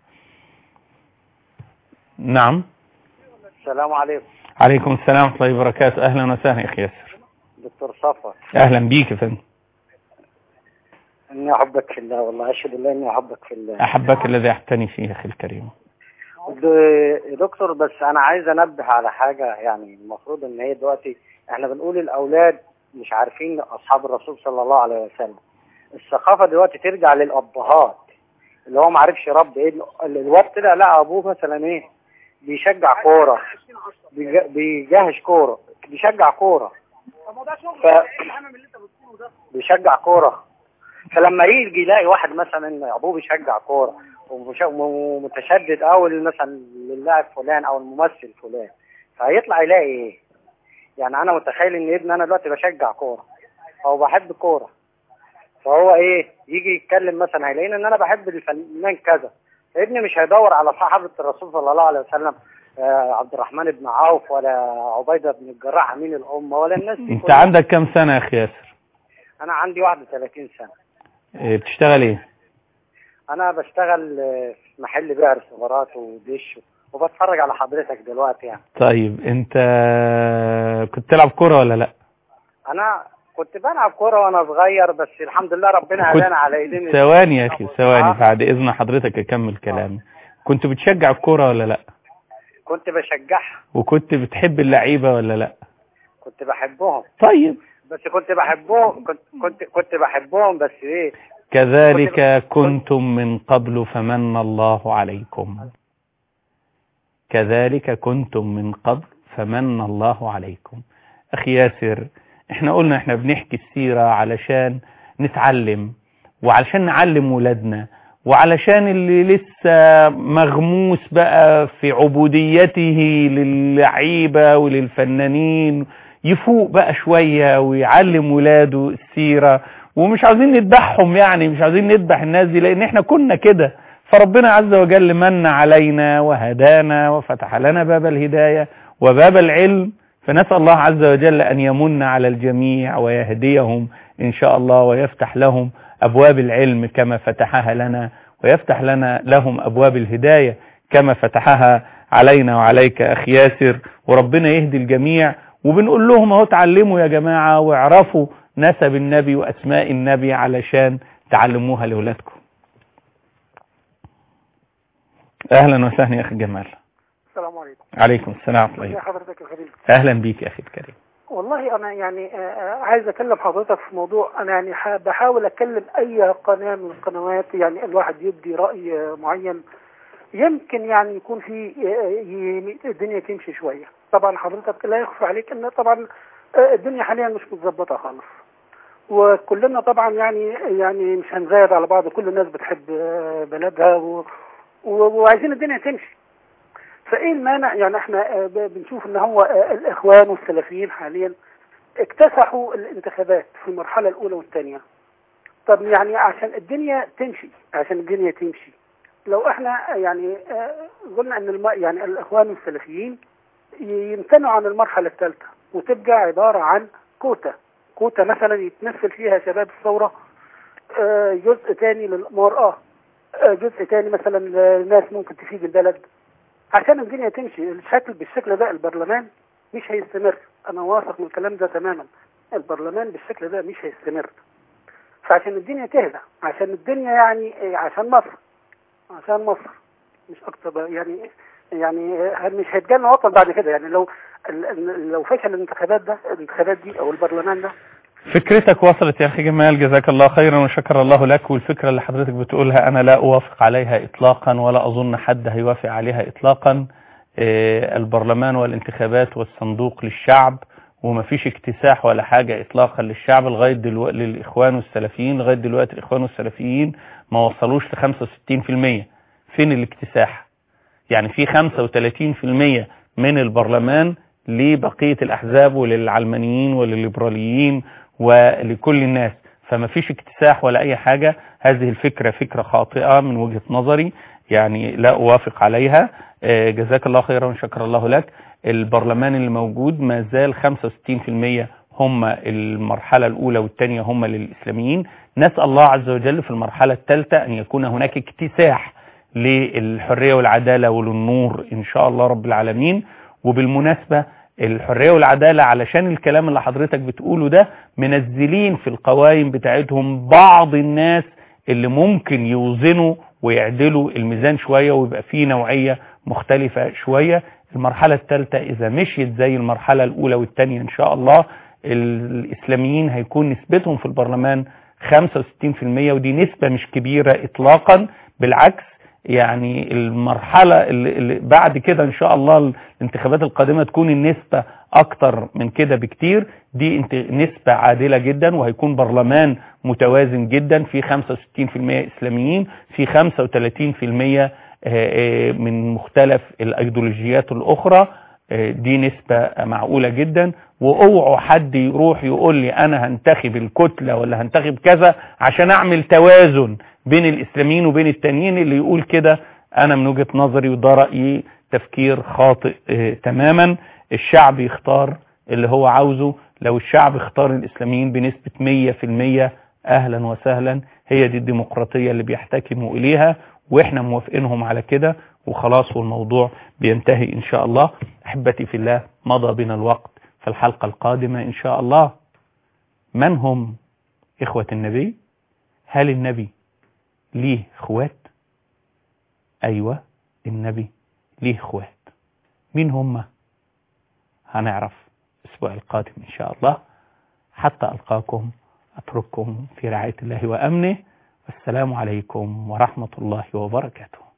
نعم. السلام عليكم. عليكم السلام ورحمة الله وبركاته. أهلا وسهلا يا أخي ياسر. دكتور صفوت. أهلا بيك يا فندم. إني أحبك في الله، والله أشهد الله إني أحبك في الله. أحبك الذي أحتني فيه يا أخي الكريم. دكتور بس أنا عايز أنبه على حاجة، يعني المفروض إن هي دلوقتي إحنا بنقول الأولاد مش عارفين أصحاب الرسول صلى الله عليه وسلم. الثقافة دلوقتي ترجع للأبهات اللي هو ما عرفش رب إيه الواد طلع لا أبوه مثلا إيه بيشجع كورة، بيجهش كورة، بيشجع كورة ف... بيشجع كورة، فلما يجي يلاقي واحد مثلا ابوه بيشجع كوره ومتشدد قوي مثلا للاعب فلان او الممثل فلان، فهيطلع يلاقي ايه؟ يعني انا متخيل ان ابني انا دلوقتي بشجع كوره او بحب كوره، فهو ايه يجي يتكلم مثلا هيلاقيني ان انا بحب الفنان كذا، ابني مش هيدور على صحابه الرسول صلى الله عليه وسلم آه عبد الرحمن بن عوف ولا عبيده بن الجراح امين الامه ولا الناس دي. انت عندك كم سنه يا اخي ياسر؟ انا عندي واحد وثلاثين سنه. بتشتغل ايه؟ انا بشتغل في محل بيع رسيفرات ودش وبتفرج على حضرتك دلوقتي يعني. طيب انت كنت تلعب كوره ولا لا؟ انا كنت بلعب كوره وانا صغير، بس الحمد لله ربنا هدانا على ايدين. ثواني يا اخي ثواني آه. بعد اذن حضرتك اكمل كلامي. كنت بتشجع الكوره ولا لا؟ كنت بشجعها. وكنت بتحب اللعيبه ولا لا؟ كنت بحبهم. طيب بس كنت بحبهم كنت كنت كنت بحبهم بس ايه كذلك كنتم من قبل فمن الله عليكم. كذلك كنتم من قبل فمن الله عليكم. اخي ياسر احنا قلنا احنا بنحكي السيرة علشان نتعلم وعلشان نعلم ولادنا وعلشان اللي لسه مغموس بقى في عبوديته للعيبة وللفنانين يفوق بقى شوية ويعلم ولاده السيرة. ومش عاوزين نذبحهم، يعني مش عاوزين نذبح الناس دي، لان احنا كنا كده. فربنا عز وجل من علينا وهدانا وفتح لنا باب الهداية وباب العلم، فنسأل الله عز وجل أن يمن على الجميع ويهديهم إن شاء الله، ويفتح لهم أبواب العلم كما فتحها لنا، ويفتح لنا لهم أبواب الهداية كما فتحها علينا وعليك أخي ياسر. وربنا يهدي الجميع. وبنقول لهم اهو تعلموا يا جماعة واعرفوا نسب النبي وأسماء النبي علشان تعلموها لأولادكم. أهلا وسهلا يا أخي جمال. السلام عليكم. عليكم السلام ورحمة الله. حضرتك يا خليل. أهلا بيك يا أخي الكريم. والله أنا يعني عايز أكلم حضرتك في موضوع. أنا يعني بحاول أكلم أي قناة من القنوات، يعني الواحد يبدي رأي معين يمكن يعني يكون في الدنيا تمشي شوية. طبعا حضرتك لا يخفى عليك أن طبعا الدنيا حاليا مش متظبطة خالص، وكلنا طبعا يعني يعني مش هنزايد على بعض، كل الناس بتحب بلدها و... وعايزين الدنيا تمشي. فايه المانع؟ يعني احنا بنشوف ان هو الاخوان والسلفيين حاليا اكتسحوا الانتخابات في المرحله الاولى والثانيه. طب يعني عشان الدنيا تمشي عشان الدنيا تمشي لو احنا يعني قلنا ان الم... يعني الاخوان والسلفيين يمتنعوا عن المرحله الثالثه وتبقى عباره عن كوتا كوتا مثلا يتمثل فيها شباب الثوره، جزء ثاني للمراه، جزء ثاني مثلا لناس ممكن تفيد البلد. عشان الدنيا تمشي الشكل بالشكل ده البرلمان مش هيستمر. انا واثق من الكلام ده تماما. البرلمان بالشكل ده مش هيستمر. فعشان الدنيا تهدى، عشان الدنيا يعني عشان مصر عشان مصر مش اكتر، يعني يعني مش هيتجنن وطن بعد كده. يعني لو لو فشل الانتخابات ده الانتخابات دي او البرلمان ده. فكرتك وصلت يا أخي جمال، جزاك الله خيرا وشكر الله لك. والفكرة اللي حضرتك بتقولها أنا لا أوافق عليها إطلاقا، ولا أظن حد هيوافق عليها إطلاقا. إيه البرلمان والانتخابات والصندوق للشعب، وما فيش اكتساح ولا حاجة إطلاقا للشعب لغاية دلوقتي. للإخوان والسلفيين لغاية دلوقتي الإخوان والسلفيين ما وصلوش ل خمسة وستين بالمية. فين الاكتساح؟ يعني في خمسة وثلاثين بالمية من البرلمان لبقية الأحزاب وللعلمانيين وللليبراليين ولكل الناس، فما فيش اكتساح ولا أي حاجة. هذه الفكرة فكرة خاطئة من وجهة نظري، يعني لا أوافق عليها. جزاك الله خيرا وشكر الله لك. البرلمان اللي موجود ما زال خمسة وستين بالمية هم المرحلة الأولى والثانية هم للإسلاميين. نسأل الله عز وجل في المرحلة الثالثة أن يكون هناك اكتساح للحرية والعدالة وللنور إن شاء الله رب العالمين. وبالمناسبة الحرية والعدالة علشان الكلام اللي حضرتك بتقوله ده منزلين في القوائم بتاعتهم بعض الناس اللي ممكن يوزنوا ويعدلوا الميزان شوية ويبقى فيه نوعية مختلفة شوية. المرحلة الثالثة إذا مشيت زي المرحلة الأولى والثانية إن شاء الله الإسلاميين هيكون نسبتهم في البرلمان خمسة وستين بالمية، ودي نسبة مش كبيرة إطلاقا. بالعكس يعني المرحلة اللي بعد كده إن شاء الله الانتخابات القادمة تكون النسبة أكتر من كده بكتير. دي نسبة عادلة جدا، وهيكون برلمان متوازن جدا في خمسة وستين بالمية إسلاميين، في خمسة وثلاثين بالمية من مختلف الأيديولوجيات الأخرى. دي نسبة معقولة جدا. واوعوا حد يروح يقول لي أنا هنتخب الكتلة ولا هنتخب كذا عشان أعمل توازن بين الإسلاميين وبين التانيين. اللي يقول كده أنا من وجهة نظري وده رأيي تفكير خاطئ اه تماما. الشعب يختار اللي هو عاوزه. لو الشعب اختار الإسلاميين بنسبة مية في المية أهلا وسهلا، هي دي الديمقراطية اللي بيحتكموا إليها، وإحنا موافقينهم على كده وخلاص، والموضوع بينتهي إن شاء الله. أحبتي في الله، مضى بنا الوقت. في الحلقة القادمة إن شاء الله من هم إخوة النبي؟ هل النبي ليه اخوات؟ ايوه النبي ليه اخوات. مين هم؟ هنعرف الاسبوع القادم ان شاء الله. حتى القاكم اترككم في رعاية الله وامنه، والسلام عليكم ورحمة الله وبركاته.